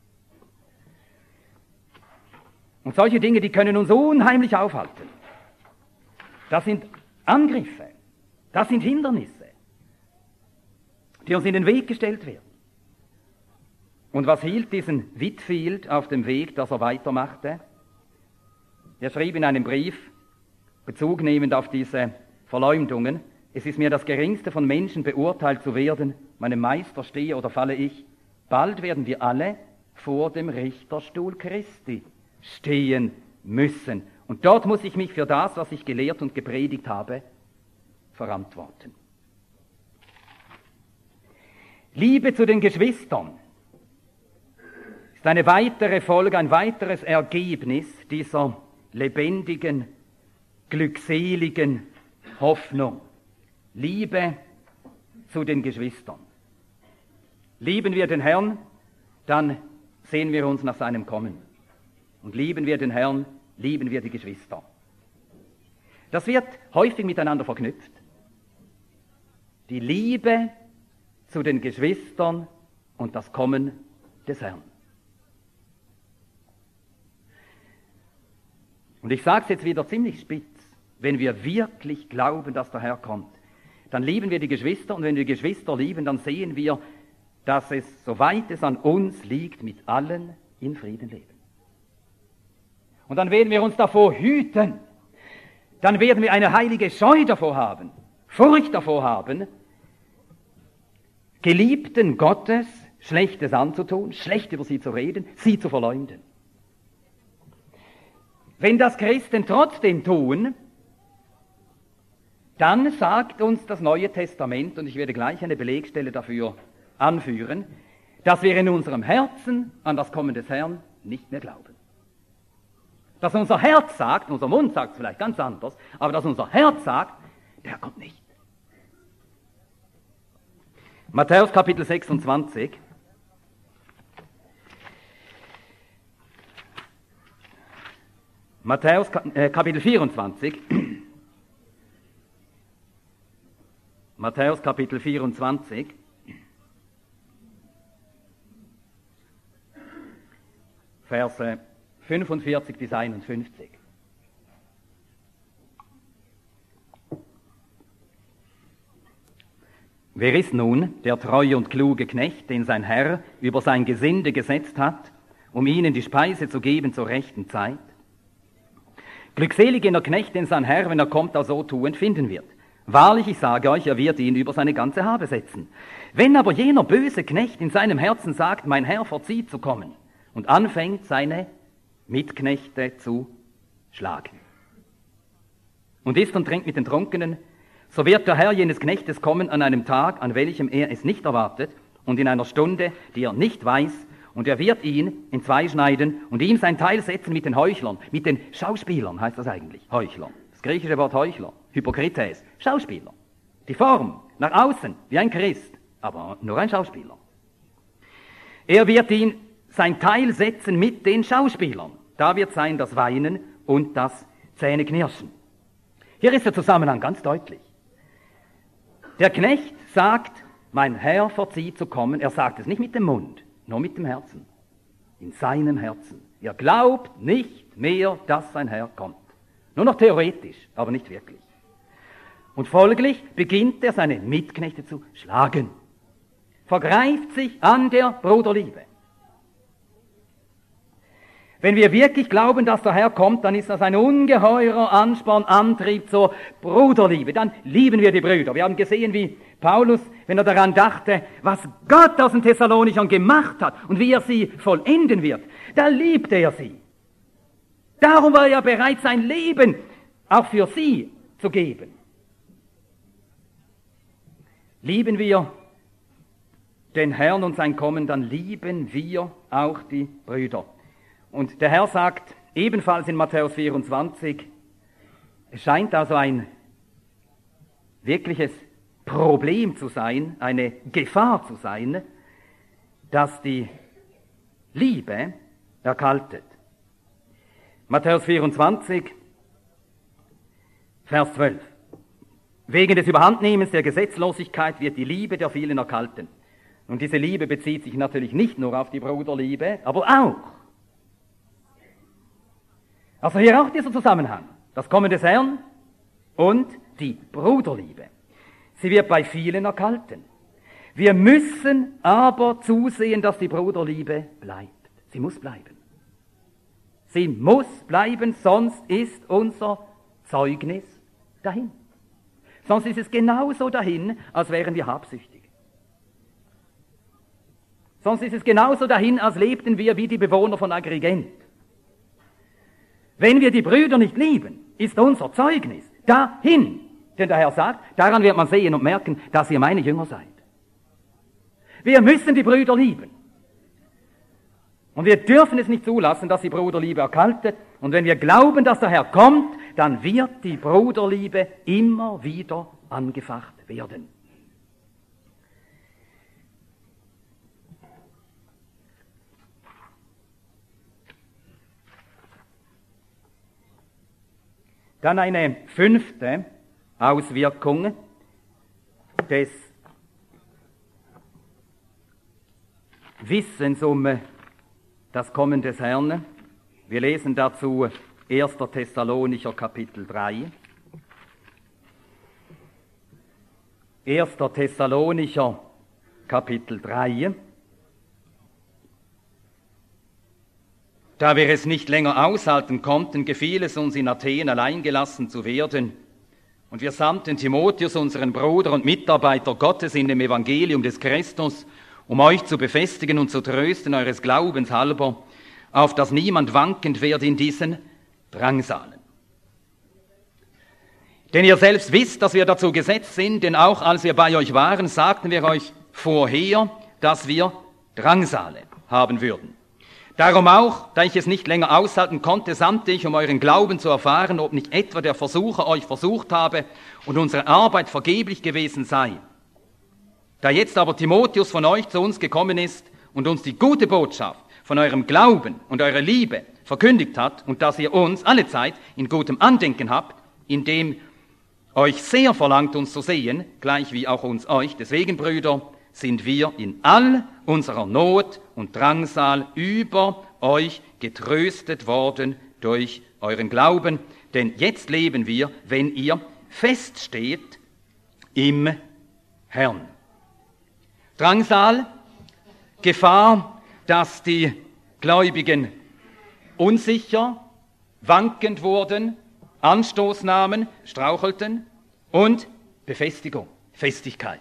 Und solche Dinge, die können uns unheimlich aufhalten. Das sind Angriffe, das sind Hindernisse, die uns in den Weg gestellt werden. Und was hielt diesen Whitefield auf dem Weg, dass er weitermachte? Er schrieb in einem Brief, Bezug nehmend auf diese Verleumdungen: Es ist mir das Geringste von Menschen beurteilt zu werden, meinem Meister stehe oder falle ich. Bald werden wir alle vor dem Richterstuhl Christi stehen müssen. Und dort muss ich mich für das, was ich gelehrt und gepredigt habe, verantworten. Liebe zu den Geschwistern ist eine weitere Folge, ein weiteres Ergebnis dieser lebendigen, glückseligen Hoffnung. Liebe zu den Geschwistern. Lieben wir den Herrn, dann sehen wir uns nach seinem Kommen. Und lieben wir den Herrn, lieben wir die Geschwister. Das wird häufig miteinander verknüpft. Die Liebe zu den Geschwistern und das Kommen des Herrn. Und ich sage es jetzt wieder ziemlich spitz: Wenn wir wirklich glauben, dass der Herr kommt, dann lieben wir die Geschwister, und wenn wir die Geschwister lieben, dann sehen wir, dass es, soweit es an uns liegt, mit allen in Frieden leben. Und dann werden wir uns davor hüten, dann werden wir eine heilige Scheu davor haben, Furcht davor haben, Geliebten Gottes Schlechtes anzutun, schlecht über sie zu reden, sie zu verleumden. Wenn das Christen trotzdem tun, dann sagt uns das Neue Testament, und ich werde gleich eine Belegstelle dafür anführen, dass wir in unserem Herzen an das Kommen des Herrn nicht mehr glauben. Dass unser Herz sagt, unser Mund sagt es vielleicht ganz anders, aber dass unser Herz sagt, der kommt nicht. Matthäus Kapitel sechsundzwanzig. Matthäus äh, Kapitel vierundzwanzig. Matthäus Kapitel vierundzwanzig. Verse fünfundvierzig bis einundfünfzig. Wer ist nun der treue und kluge Knecht, den sein Herr über sein Gesinde gesetzt hat, um ihnen die Speise zu geben zur rechten Zeit? Glückselig jener Knecht, den sein Herr, wenn er kommt, auch so tuend finden wird. Wahrlich, ich sage euch, er wird ihn über seine ganze Habe setzen. Wenn aber jener böse Knecht in seinem Herzen sagt, mein Herr verzieht zu kommen, und anfängt, seine Mitknechte zu schlagen und isst und trinkt mit den Trunkenen, so wird der Herr jenes Knechtes kommen an einem Tag, an welchem er es nicht erwartet, und in einer Stunde, die er nicht weiß, und er wird ihn in zwei schneiden und ihm sein Teil setzen mit den Heuchlern, mit den Schauspielern, heißt das eigentlich, Heuchler. Das griechische Wort Heuchler, Hypokrites, Schauspieler. Die Form, nach außen, wie ein Christ, aber nur ein Schauspieler. Er wird ihn sein Teil setzen mit den Schauspielern. Da wird sein das Weinen und das Zähne knirschen. Hier ist der Zusammenhang ganz deutlich. Der Knecht sagt, mein Herr verzieht zu kommen. Er sagt es nicht mit dem Mund, nur mit dem Herzen. In seinem Herzen. Er glaubt nicht mehr, dass sein Herr kommt. Nur noch theoretisch, aber nicht wirklich. Und folglich beginnt er, seine Mitknechte zu schlagen. Vergreift sich an der Bruderliebe. Wenn wir wirklich glauben, dass der Herr kommt, dann ist das ein ungeheurer Ansporn, Antrieb zur Bruderliebe. Dann lieben wir die Brüder. Wir haben gesehen, wie Paulus, wenn er daran dachte, was Gott aus den Thessalonichern gemacht hat und wie er sie vollenden wird, da liebte er sie. Darum war er bereit, sein Leben auch für sie zu geben. Lieben wir den Herrn und sein Kommen, dann lieben wir auch die Brüder. Und der Herr sagt ebenfalls in Matthäus vierundzwanzig, es scheint also ein wirkliches Problem zu sein, eine Gefahr zu sein, dass die Liebe erkaltet. Matthäus vierundzwanzig, Vers zwölf. Wegen des Überhandnehmens der Gesetzlosigkeit wird die Liebe der vielen erkalten. Und diese Liebe bezieht sich natürlich nicht nur auf die Bruderliebe, aber auch. Also hier auch dieser Zusammenhang. Das Kommen des Herrn und die Bruderliebe. Sie wird bei vielen erkalten. Wir müssen aber zusehen, dass die Bruderliebe bleibt. Sie muss bleiben. Sie muss bleiben, sonst ist unser Zeugnis dahin. Sonst ist es genauso dahin, als wären wir habsüchtig. Sonst ist es genauso dahin, als lebten wir wie die Bewohner von Agrigent. Wenn wir die Brüder nicht lieben, ist unser Zeugnis dahin. Denn der Herr sagt, daran wird man sehen und merken, dass ihr meine Jünger seid. Wir müssen die Brüder lieben. Und wir dürfen es nicht zulassen, dass die Bruderliebe erkaltet. Und wenn wir glauben, dass der Herr kommt, dann wird die Bruderliebe immer wieder angefacht werden. Dann eine fünfte Auswirkung des Wissens um das Kommen des Herrn. Wir lesen dazu erster Thessalonicher Kapitel drei. erster Thessalonicher Kapitel drei. Da wir es nicht länger aushalten konnten, gefiel es uns in Athen allein gelassen zu werden. Und wir sandten Timotheus, unseren Bruder und Mitarbeiter Gottes in dem Evangelium des Christus, um euch zu befestigen und zu trösten eures Glaubens halber, auf dass niemand wankend werde in diesen Drangsalen. Denn ihr selbst wisst, dass wir dazu gesetzt sind, denn auch als wir bei euch waren, sagten wir euch vorher, dass wir Drangsale haben würden. Darum auch, da ich es nicht länger aushalten konnte, sandte ich, um euren Glauben zu erfahren, ob nicht etwa der Versucher euch versucht habe und unsere Arbeit vergeblich gewesen sei. Da jetzt aber Timotheus von euch zu uns gekommen ist und uns die gute Botschaft von eurem Glauben und eurer Liebe verkündigt hat und dass ihr uns allezeit in gutem Andenken habt, indem euch sehr verlangt, uns zu sehen, gleich wie auch uns euch, deswegen, Brüder, sind wir in all unserer Not und Drangsal über euch getröstet worden durch euren Glauben. Denn jetzt leben wir, wenn ihr feststeht im Herrn. Drangsal, Gefahr, dass die Gläubigen unsicher, wankend wurden, Anstoß nahmen, strauchelten und Befestigung, Festigkeit.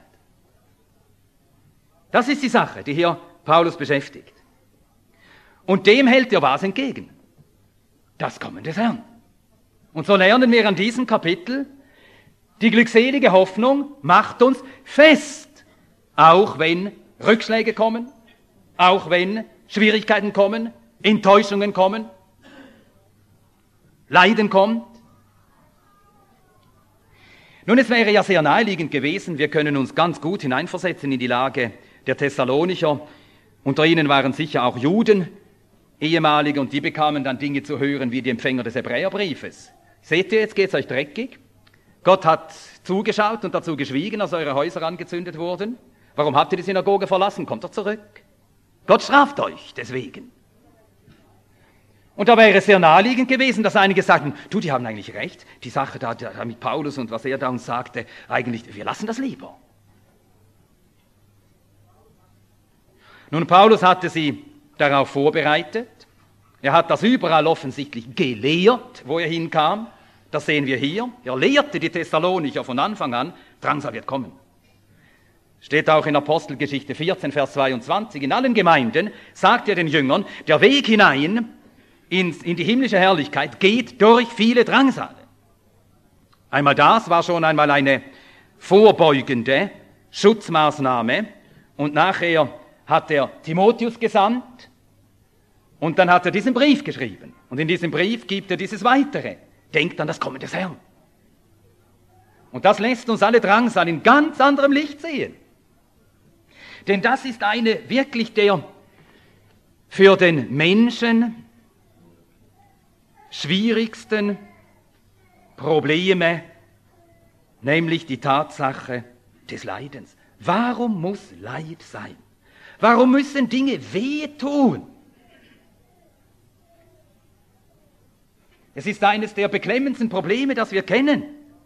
Das ist die Sache, die hier Paulus beschäftigt. Und dem hält er was entgegen? Das Kommen des Herrn. Und so lernen wir an diesem Kapitel, die glückselige Hoffnung macht uns fest, auch wenn Rückschläge kommen, auch wenn Schwierigkeiten kommen, Enttäuschungen kommen, Leiden kommt. Nun, es wäre ja sehr naheliegend gewesen, wir können uns ganz gut hineinversetzen in die Lage der Thessalonicher. Unter ihnen waren sicher auch Juden, ehemalige, und die bekamen dann Dinge zu hören wie die Empfänger des Hebräerbriefes, Seht ihr, jetzt geht es euch dreckig. Gott hat zugeschaut und dazu geschwiegen, als eure Häuser angezündet wurden. Warum habt ihr die Synagoge verlassen? Kommt doch zurück. Gott straft euch deswegen. Und da wäre es sehr naheliegend gewesen, dass einige sagten, du, die haben eigentlich recht, die Sache da, da mit Paulus und was er da uns sagte, eigentlich, wir lassen das lieber. Nun, Paulus hatte sie darauf vorbereitet. Er hat das überall offensichtlich gelehrt, wo er hinkam. Das sehen wir hier. Er lehrte die Thessalonicher von Anfang an, Drangsal wird kommen. Steht auch in Apostelgeschichte vierzehn, Vers zweiundzwanzig. In allen Gemeinden sagt er den Jüngern, der Weg hinein in, in die himmlische Herrlichkeit geht durch viele Drangsale. Einmal das war schon einmal eine vorbeugende Schutzmaßnahme. Und nachher hat er Timotheus gesandt und dann hat er diesen Brief geschrieben. Und in diesem Brief gibt er dieses Weitere. Denkt an das Kommen des Herrn. Und das lässt uns alle Drangsal in ganz anderem Licht sehen. Denn das ist eine wirklich der für den Menschen schwierigsten Probleme, nämlich die Tatsache des Leidens. Warum muss Leid sein? Warum müssen Dinge wehtun? Es ist eines der beklemmendsten Probleme, das wir kennen.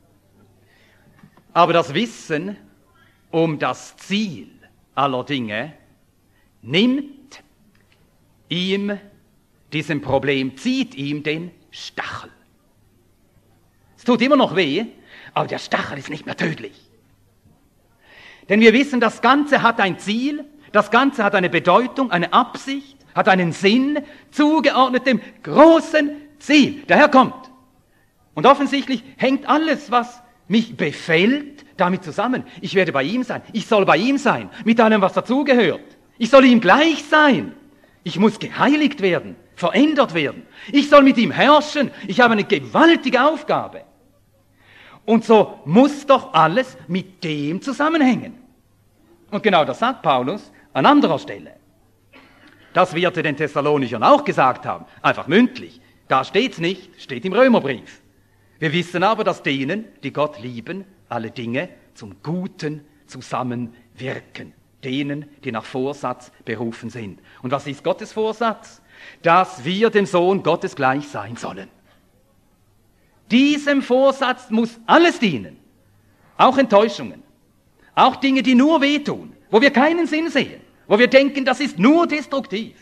Aber das Wissen um das Ziel aller Dinge nimmt ihm diesem Problem, zieht ihm den Stachel. Es tut immer noch weh, aber der Stachel ist nicht mehr tödlich. Denn wir wissen, das Ganze hat ein Ziel, das Ganze hat eine Bedeutung, eine Absicht, hat einen Sinn, zugeordnet dem großen Ziel. Der Herr kommt. Und offensichtlich hängt alles, was mich befällt, damit zusammen. Ich werde bei ihm sein. Ich soll bei ihm sein. Mit allem, was dazugehört. Ich soll ihm gleich sein. Ich muss geheiligt werden, verändert werden. Ich soll mit ihm herrschen. Ich habe eine gewaltige Aufgabe. Und so muss doch alles mit dem zusammenhängen. Und genau das sagt Paulus an anderer Stelle. Das wird er den Thessalonichern auch gesagt haben. Einfach mündlich. Da steht's nicht, steht im Römerbrief. Wir wissen aber, dass denen, die Gott lieben, alle Dinge zum Guten zusammenwirken. Denen, die nach Vorsatz berufen sind. Und was ist Gottes Vorsatz? Dass wir dem Sohn Gottes gleich sein sollen. Diesem Vorsatz muss alles dienen. Auch Enttäuschungen. Auch Dinge, die nur wehtun, wo wir keinen Sinn sehen, wo wir denken, das ist nur destruktiv.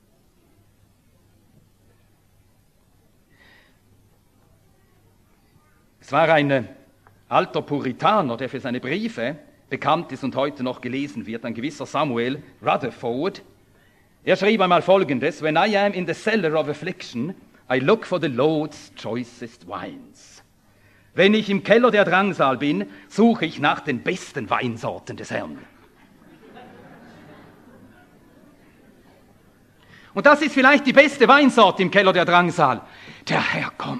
Es war ein alter Puritaner, der für seine Briefe bekannt ist und heute noch gelesen wird, ein gewisser Samuel Rutherford. Er schrieb einmal Folgendes: When I am in the cellar of affliction, I look for the Lord's choicest wines. Wenn ich im Keller der Drangsal bin, suche ich nach den besten Weinsorten des Herrn. Und das ist vielleicht die beste Weinsorte im Keller der Drangsal. Der Herr kommt.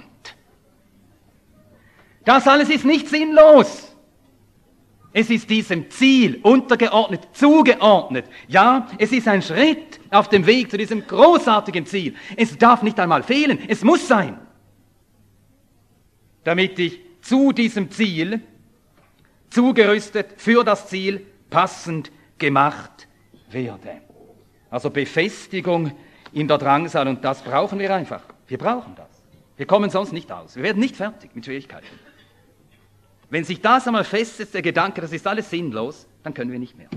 Das alles ist nicht sinnlos. Es ist diesem Ziel untergeordnet, zugeordnet. Ja, es ist ein Schritt auf dem Weg zu diesem großartigen Ziel. Es darf nicht einmal fehlen, es muss sein. Damit ich zu diesem Ziel, zugerüstet für das Ziel, passend gemacht werde. Also Befestigung in der Drangsal, und das brauchen wir einfach. Wir brauchen das. Wir kommen sonst nicht aus. Wir werden nicht fertig mit Schwierigkeiten. Wenn sich das einmal festsetzt, der Gedanke, das ist alles sinnlos, dann können wir nicht mehr.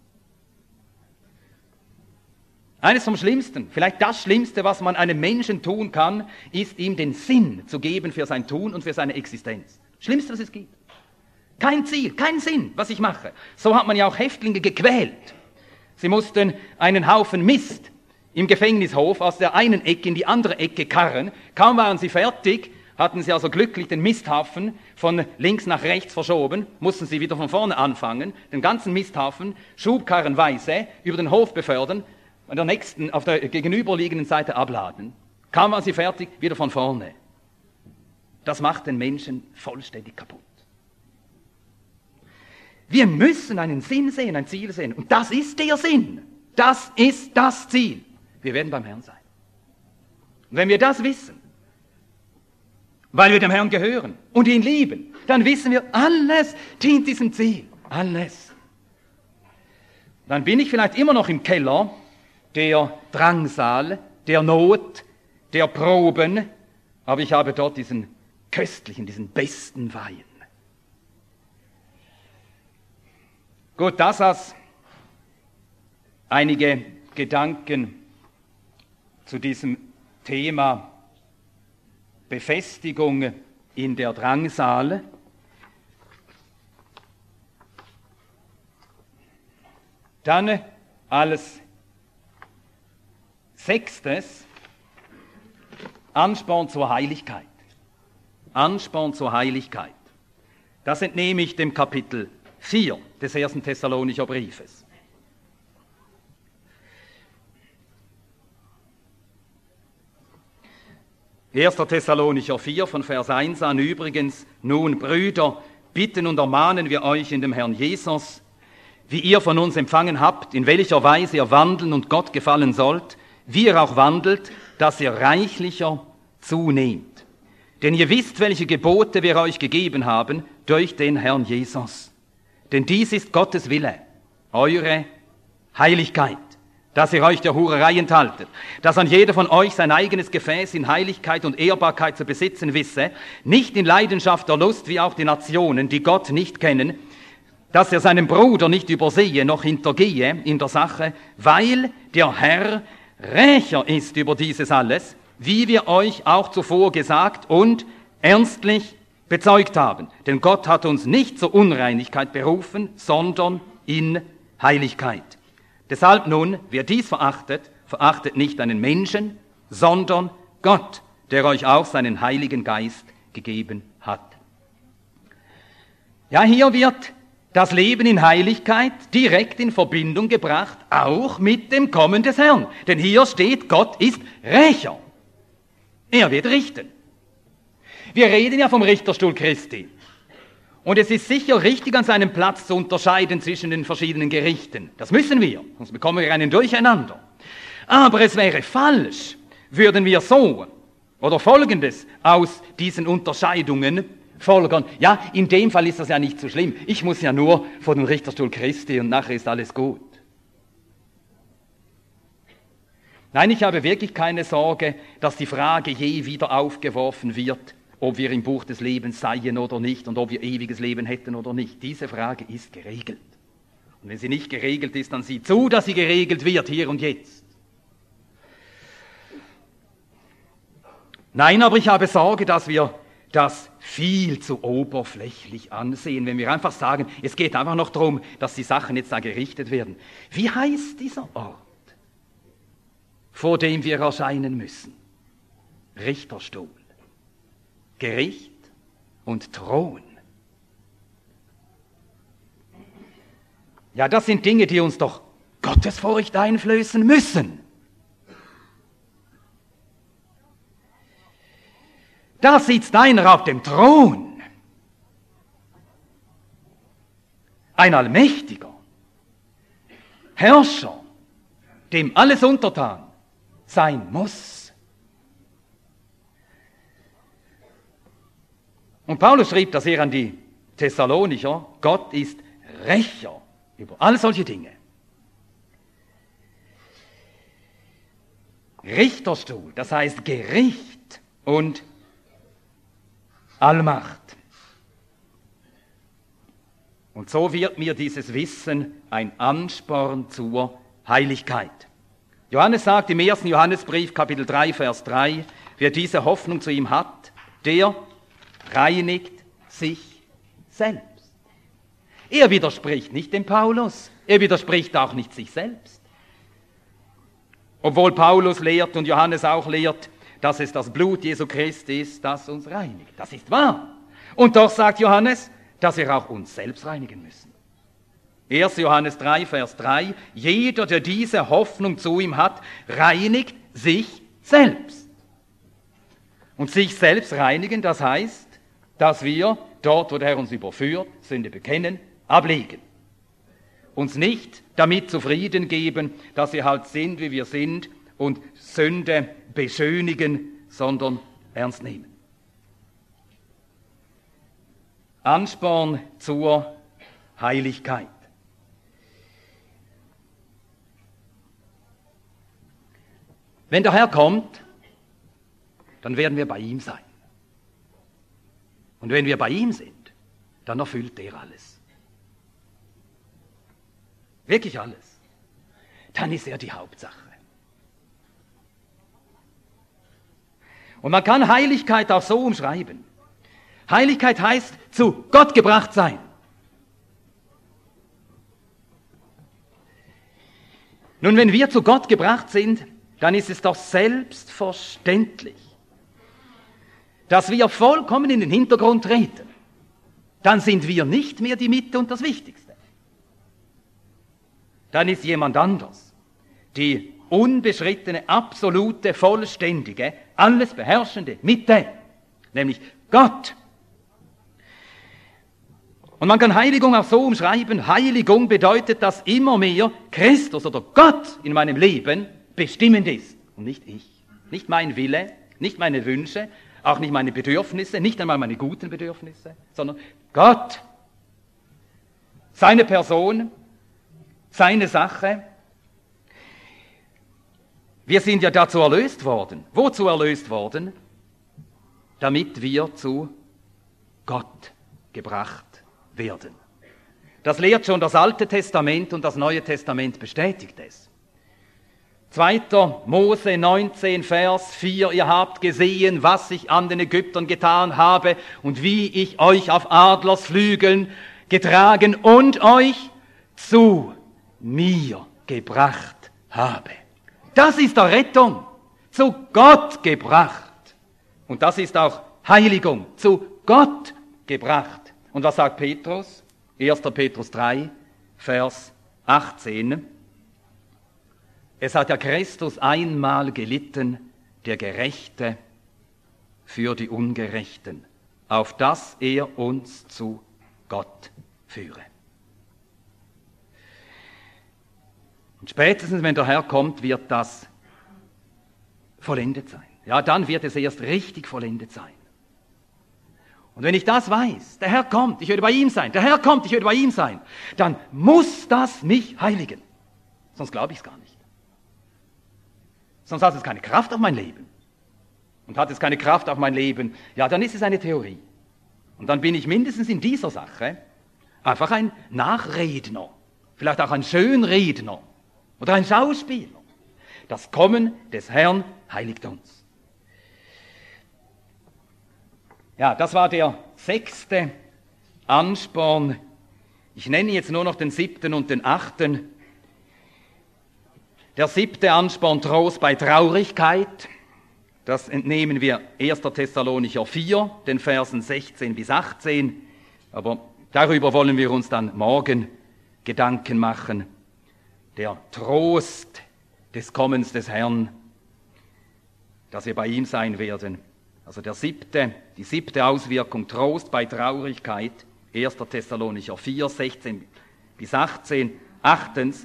Eines vom Schlimmsten, vielleicht das Schlimmste, was man einem Menschen tun kann, ist ihm den Sinn zu geben für sein Tun und für seine Existenz. Schlimmste, was es gibt. Kein Ziel, kein Sinn, was ich mache. So hat man ja auch Häftlinge gequält. Sie mussten einen Haufen Mist im Gefängnishof aus der einen Ecke in die andere Ecke karren. Kaum waren sie fertig, hatten sie also glücklich den Misthaufen von links nach rechts verschoben, mussten sie wieder von vorne anfangen, den ganzen Misthaufen schubkarrenweise über den Hof befördern, an der nächsten, auf der gegenüberliegenden Seite abladen. Kaum waren sie fertig, wieder von vorne. Das macht den Menschen vollständig kaputt. Wir müssen einen Sinn sehen, ein Ziel sehen. Und das ist der Sinn. Das ist das Ziel. Wir werden beim Herrn sein. Und wenn wir das wissen, weil wir dem Herrn gehören und ihn lieben, dann wissen wir, alles dient diesem Ziel. Alles. Dann bin ich vielleicht immer noch im Keller der Drangsal, der Not, der Proben, aber ich habe dort diesen köstlichen, diesen besten Wein. Gut, das als einige Gedanken zu diesem Thema Befestigung in der Drangsal. Dann als Sechstes Ansporn zur Heiligkeit. Ansporn zur Heiligkeit. Das entnehme ich dem Kapitel vier des ersten Thessalonicher Briefes. erster Thessalonicher vier von Vers eins an übrigens: Nun, Brüder, bitten und ermahnen wir euch in dem Herrn Jesus, wie ihr von uns empfangen habt, in welcher Weise ihr wandeln und Gott gefallen sollt, wie ihr auch wandelt, dass ihr reichlicher zunehmt. Denn ihr wisst, welche Gebote wir euch gegeben haben durch den Herrn Jesus. Denn dies ist Gottes Wille, eure Heiligkeit, dass ihr euch der Hurerei enthaltet, dass an jeder von euch sein eigenes Gefäß in Heiligkeit und Ehrbarkeit zu besitzen wisse, nicht in Leidenschaft der Lust, wie auch die Nationen, die Gott nicht kennen, dass er seinen Bruder nicht übersehe, noch hintergehe in der Sache, weil der Herr Rächer ist über dieses alles, wie wir euch auch zuvor gesagt und ernstlich bezeugt haben. Denn Gott hat uns nicht zur Unreinigkeit berufen, sondern in Heiligkeit. Deshalb nun, wer dies verachtet, verachtet nicht einen Menschen, sondern Gott, der euch auch seinen Heiligen Geist gegeben hat. Ja, hier wird das Leben in Heiligkeit direkt in Verbindung gebracht, auch mit dem Kommen des Herrn. Denn hier steht, Gott ist Rächer. Er wird richten. Wir reden ja vom Richterstuhl Christi. Und es ist sicher richtig, an seinem Platz zu unterscheiden zwischen den verschiedenen Gerichten. Das müssen wir, sonst bekommen wir einen Durcheinander. Aber es wäre falsch, würden wir so oder Folgendes aus diesen Unterscheidungen folgern. Ja, in dem Fall ist das ja nicht so schlimm. Ich muss ja nur vor den Richterstuhl Christi und nachher ist alles gut. Nein, ich habe wirklich keine Sorge, dass die Frage je wieder aufgeworfen wird, ob wir im Buch des Lebens seien oder nicht und ob wir ewiges Leben hätten oder nicht. Diese Frage ist geregelt. Und wenn sie nicht geregelt ist, dann sieh zu, dass sie geregelt wird, hier und jetzt. Nein, aber ich habe Sorge, dass wir das viel zu oberflächlich ansehen, wenn wir einfach sagen, es geht einfach noch darum, dass die Sachen jetzt da gerichtet werden. Wie heißt dieser Ort, vor dem wir erscheinen müssen? Richterstuhl, Gericht und Thron. Ja, das sind Dinge, die uns doch Gottesfurcht einflößen müssen. Da sitzt einer auf dem Thron, ein Allmächtiger, Herrscher, dem alles untertan sein muss. Und Paulus schrieb das hier an die Thessalonicher, Gott ist Rächer über all solche Dinge. Richterstuhl, das heißt Gericht und Allmacht. Und so wird mir dieses Wissen ein Ansporn zur Heiligkeit. Johannes sagt im ersten Johannesbrief, Kapitel drei, Vers drei, wer diese Hoffnung zu ihm hat, der reinigt sich selbst. Er widerspricht nicht dem Paulus, er widerspricht auch nicht sich selbst. Obwohl Paulus lehrt und Johannes auch lehrt, dass es das Blut Jesu Christi ist, das uns reinigt. Das ist wahr. Und doch sagt Johannes, dass wir auch uns selbst reinigen müssen. erster Johannes drei, Vers drei, jeder, der diese Hoffnung zu ihm hat, reinigt sich selbst. Und sich selbst reinigen, das heißt, dass wir dort, wo der Herr uns überführt, Sünde bekennen, ablegen. Uns nicht damit zufrieden geben, dass wir halt sind, wie wir sind und Sünde beschönigen, sondern ernst nehmen. Ansporn zur Heiligkeit. Wenn der Herr kommt, dann werden wir bei ihm sein. Und wenn wir bei ihm sind, dann erfüllt er alles. Wirklich alles. Dann ist er die Hauptsache. Und man kann Heiligkeit auch so umschreiben. Heiligkeit heißt zu Gott gebracht sein. Nun, wenn wir zu Gott gebracht sind, dann ist es doch selbstverständlich, dass wir vollkommen in den Hintergrund treten. Dann sind wir nicht mehr die Mitte und das Wichtigste. Dann ist jemand anders die unbeschrittene, absolute, vollständige, alles beherrschende Mitte, nämlich Gott. Und man kann Heiligung auch so umschreiben, Heiligung bedeutet, dass immer mehr Christus oder Gott in meinem Leben bestimmend ist und nicht ich. Nicht mein Wille, nicht meine Wünsche, auch nicht meine Bedürfnisse, nicht einmal meine guten Bedürfnisse, sondern Gott. Seine Person, seine Sache. Wir sind ja dazu erlöst worden. Wozu erlöst worden? Damit wir zu Gott gebracht werden. Das lehrt schon das Alte Testament und das Neue Testament bestätigt es. zweiter Mose neunzehn, Vers vier, ihr habt gesehen, was ich an den Ägyptern getan habe und wie ich euch auf Adlersflügeln getragen und euch zu mir gebracht habe. Das ist Errettung, zu Gott gebracht. Und das ist auch Heiligung, zu Gott gebracht. Und was sagt Petrus? erster Petrus drei, Vers achtzehn. Es hat ja Christus einmal gelitten, der Gerechte für die Ungerechten, auf dass er uns zu Gott führe. Und spätestens, wenn der Herr kommt, wird das vollendet sein. Ja, dann wird es erst richtig vollendet sein. Und wenn ich das weiß, der Herr kommt, ich werde bei ihm sein, der Herr kommt, ich werde bei ihm sein, dann muss das mich heiligen. Sonst glaube ich es gar nicht. Sonst hat es keine Kraft auf mein Leben. Und hat es keine Kraft auf mein Leben, ja, dann ist es eine Theorie. Und dann bin ich mindestens in dieser Sache einfach ein Nachredner, vielleicht auch ein Schönredner oder ein Schauspieler. Das Kommen des Herrn heiligt uns. Ja, das war der sechste Ansporn. Ich nenne jetzt nur noch den siebten und den achten. Der siebte Ansporn, Trost bei Traurigkeit. Das entnehmen wir erster Thessalonicher vier, den Versen sechzehn bis achtzehn. Aber darüber wollen wir uns dann morgen Gedanken machen. Der Trost des Kommens des Herrn, dass wir bei ihm sein werden. Also der siebte, die siebte Auswirkung, Trost bei Traurigkeit, erster Thessalonicher vier, sechzehn bis achtzehn. Achtens,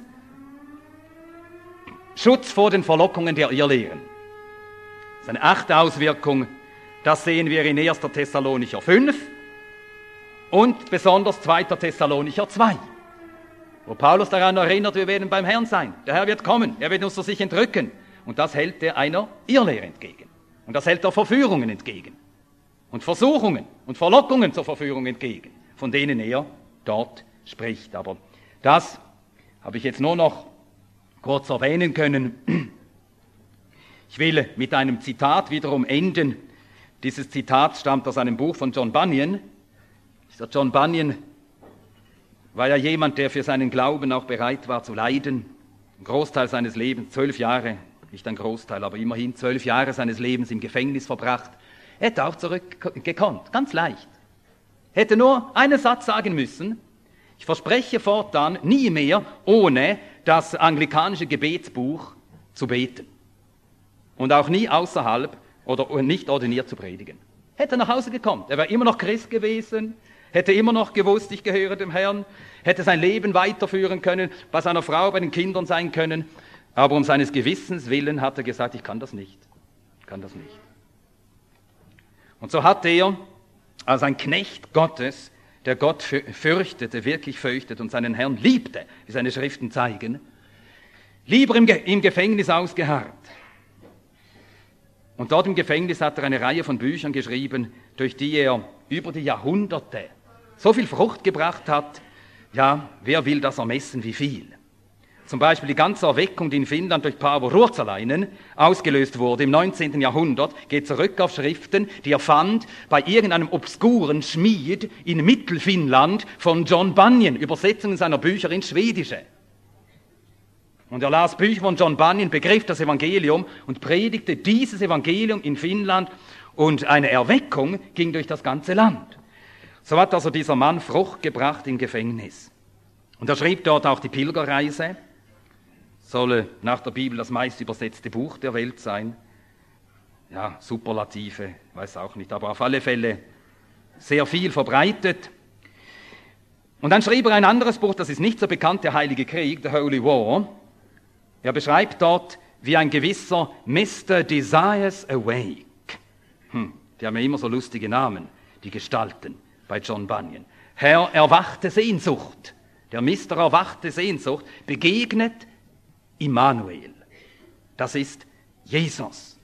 Schutz vor den Verlockungen der Irrlehren. Das ist eine achte Auswirkung, das sehen wir in erster Thessalonicher fünf und besonders zweiter Thessalonicher zwei, wo Paulus daran erinnert, wir werden beim Herrn sein. Der Herr wird kommen, er wird uns zu sich entrücken. Und das hält er einer Irrlehre entgegen. Und das hält er Verführungen entgegen. Und Versuchungen und Verlockungen zur Verführung entgegen, von denen er dort spricht. Aber das habe ich jetzt nur noch kurz erwähnen können. Ich will mit einem Zitat wiederum enden. Dieses Zitat stammt aus einem Buch von John Bunyan. Dieser John Bunyan war ja jemand, der für seinen Glauben auch bereit war zu leiden. Ein Großteil seines Lebens, zwölf Jahre, nicht ein Großteil, aber immerhin zwölf Jahre seines Lebens im Gefängnis verbracht. Er hätte auch zurückgekonnt, ganz leicht. Hätte nur einen Satz sagen müssen: Ich verspreche fortan nie mehr, ohne das anglikanische Gebetsbuch zu beten. Und auch nie außerhalb oder nicht ordiniert zu predigen. Hätte nach Hause gekommen, er wäre immer noch Christ gewesen, hätte immer noch gewusst, ich gehöre dem Herrn, hätte sein Leben weiterführen können, bei seiner Frau, bei den Kindern sein können. Aber um seines Gewissens willen hat er gesagt, ich kann das nicht, ich kann das nicht. Und so hat er als ein Knecht Gottes der Gott fürchtete, wirklich fürchtete und seinen Herrn liebte, wie seine Schriften zeigen, lieber im, Ge- im Gefängnis ausgeharrt. Und dort im Gefängnis hat er eine Reihe von Büchern geschrieben, durch die er über die Jahrhunderte so viel Frucht gebracht hat, ja, wer will das ermessen, wie viel? Zum Beispiel die ganze Erweckung, die in Finnland durch Paavo Ruotsalainen ausgelöst wurde im neunzehnten Jahrhundert, geht zurück auf Schriften, die er fand bei irgendeinem obskuren Schmied in Mittelfinnland von John Bunyan, Übersetzungen seiner Bücher ins Schwedische. Und er las Bücher von John Bunyan, begriff das Evangelium und predigte dieses Evangelium in Finnland und eine Erweckung ging durch das ganze Land. So hat also dieser Mann Frucht gebracht im Gefängnis. Und er schrieb dort auch die Pilgerreise, solle nach der Bibel das meist übersetzte Buch der Welt sein. Ja, Superlative, weiß auch nicht, aber auf alle Fälle sehr viel verbreitet. Und dann schrieb er ein anderes Buch, das ist nicht so bekannt, der Heilige Krieg, The Holy War. Er beschreibt dort, wie ein gewisser Mister Desires Awake. Hm, die haben ja immer so lustige Namen, die Gestalten bei John Bunyan. Herr, erwachte Sehnsucht. Der Mister erwachte Sehnsucht begegnet Immanuel. Das ist Jesus.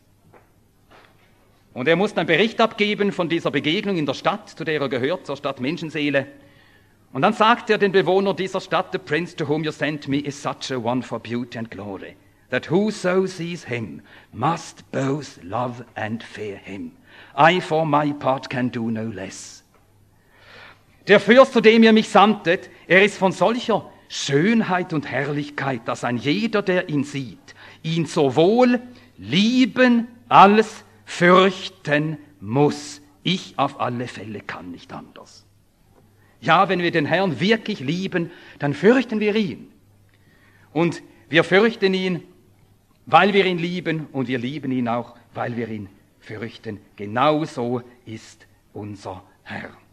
Und er musste einen Bericht abgeben von dieser Begegnung in der Stadt, zu der er gehört, zur Stadt Menschenseele. Und dann sagt er den Bewohnern dieser Stadt, the prince to whom you sent me is such a one for beauty and glory, that whoso sees him must both love and fear him. I for my part can do no less. Der Fürst, zu dem ihr mich sandtet, er ist von solcher Schönheit und Herrlichkeit, dass ein jeder, der ihn sieht, ihn sowohl lieben als fürchten muss. Ich auf alle Fälle kann nicht anders. Ja, wenn wir den Herrn wirklich lieben, dann fürchten wir ihn. Und wir fürchten ihn, weil wir ihn lieben, und wir lieben ihn auch, weil wir ihn fürchten. Genauso ist unser Herr.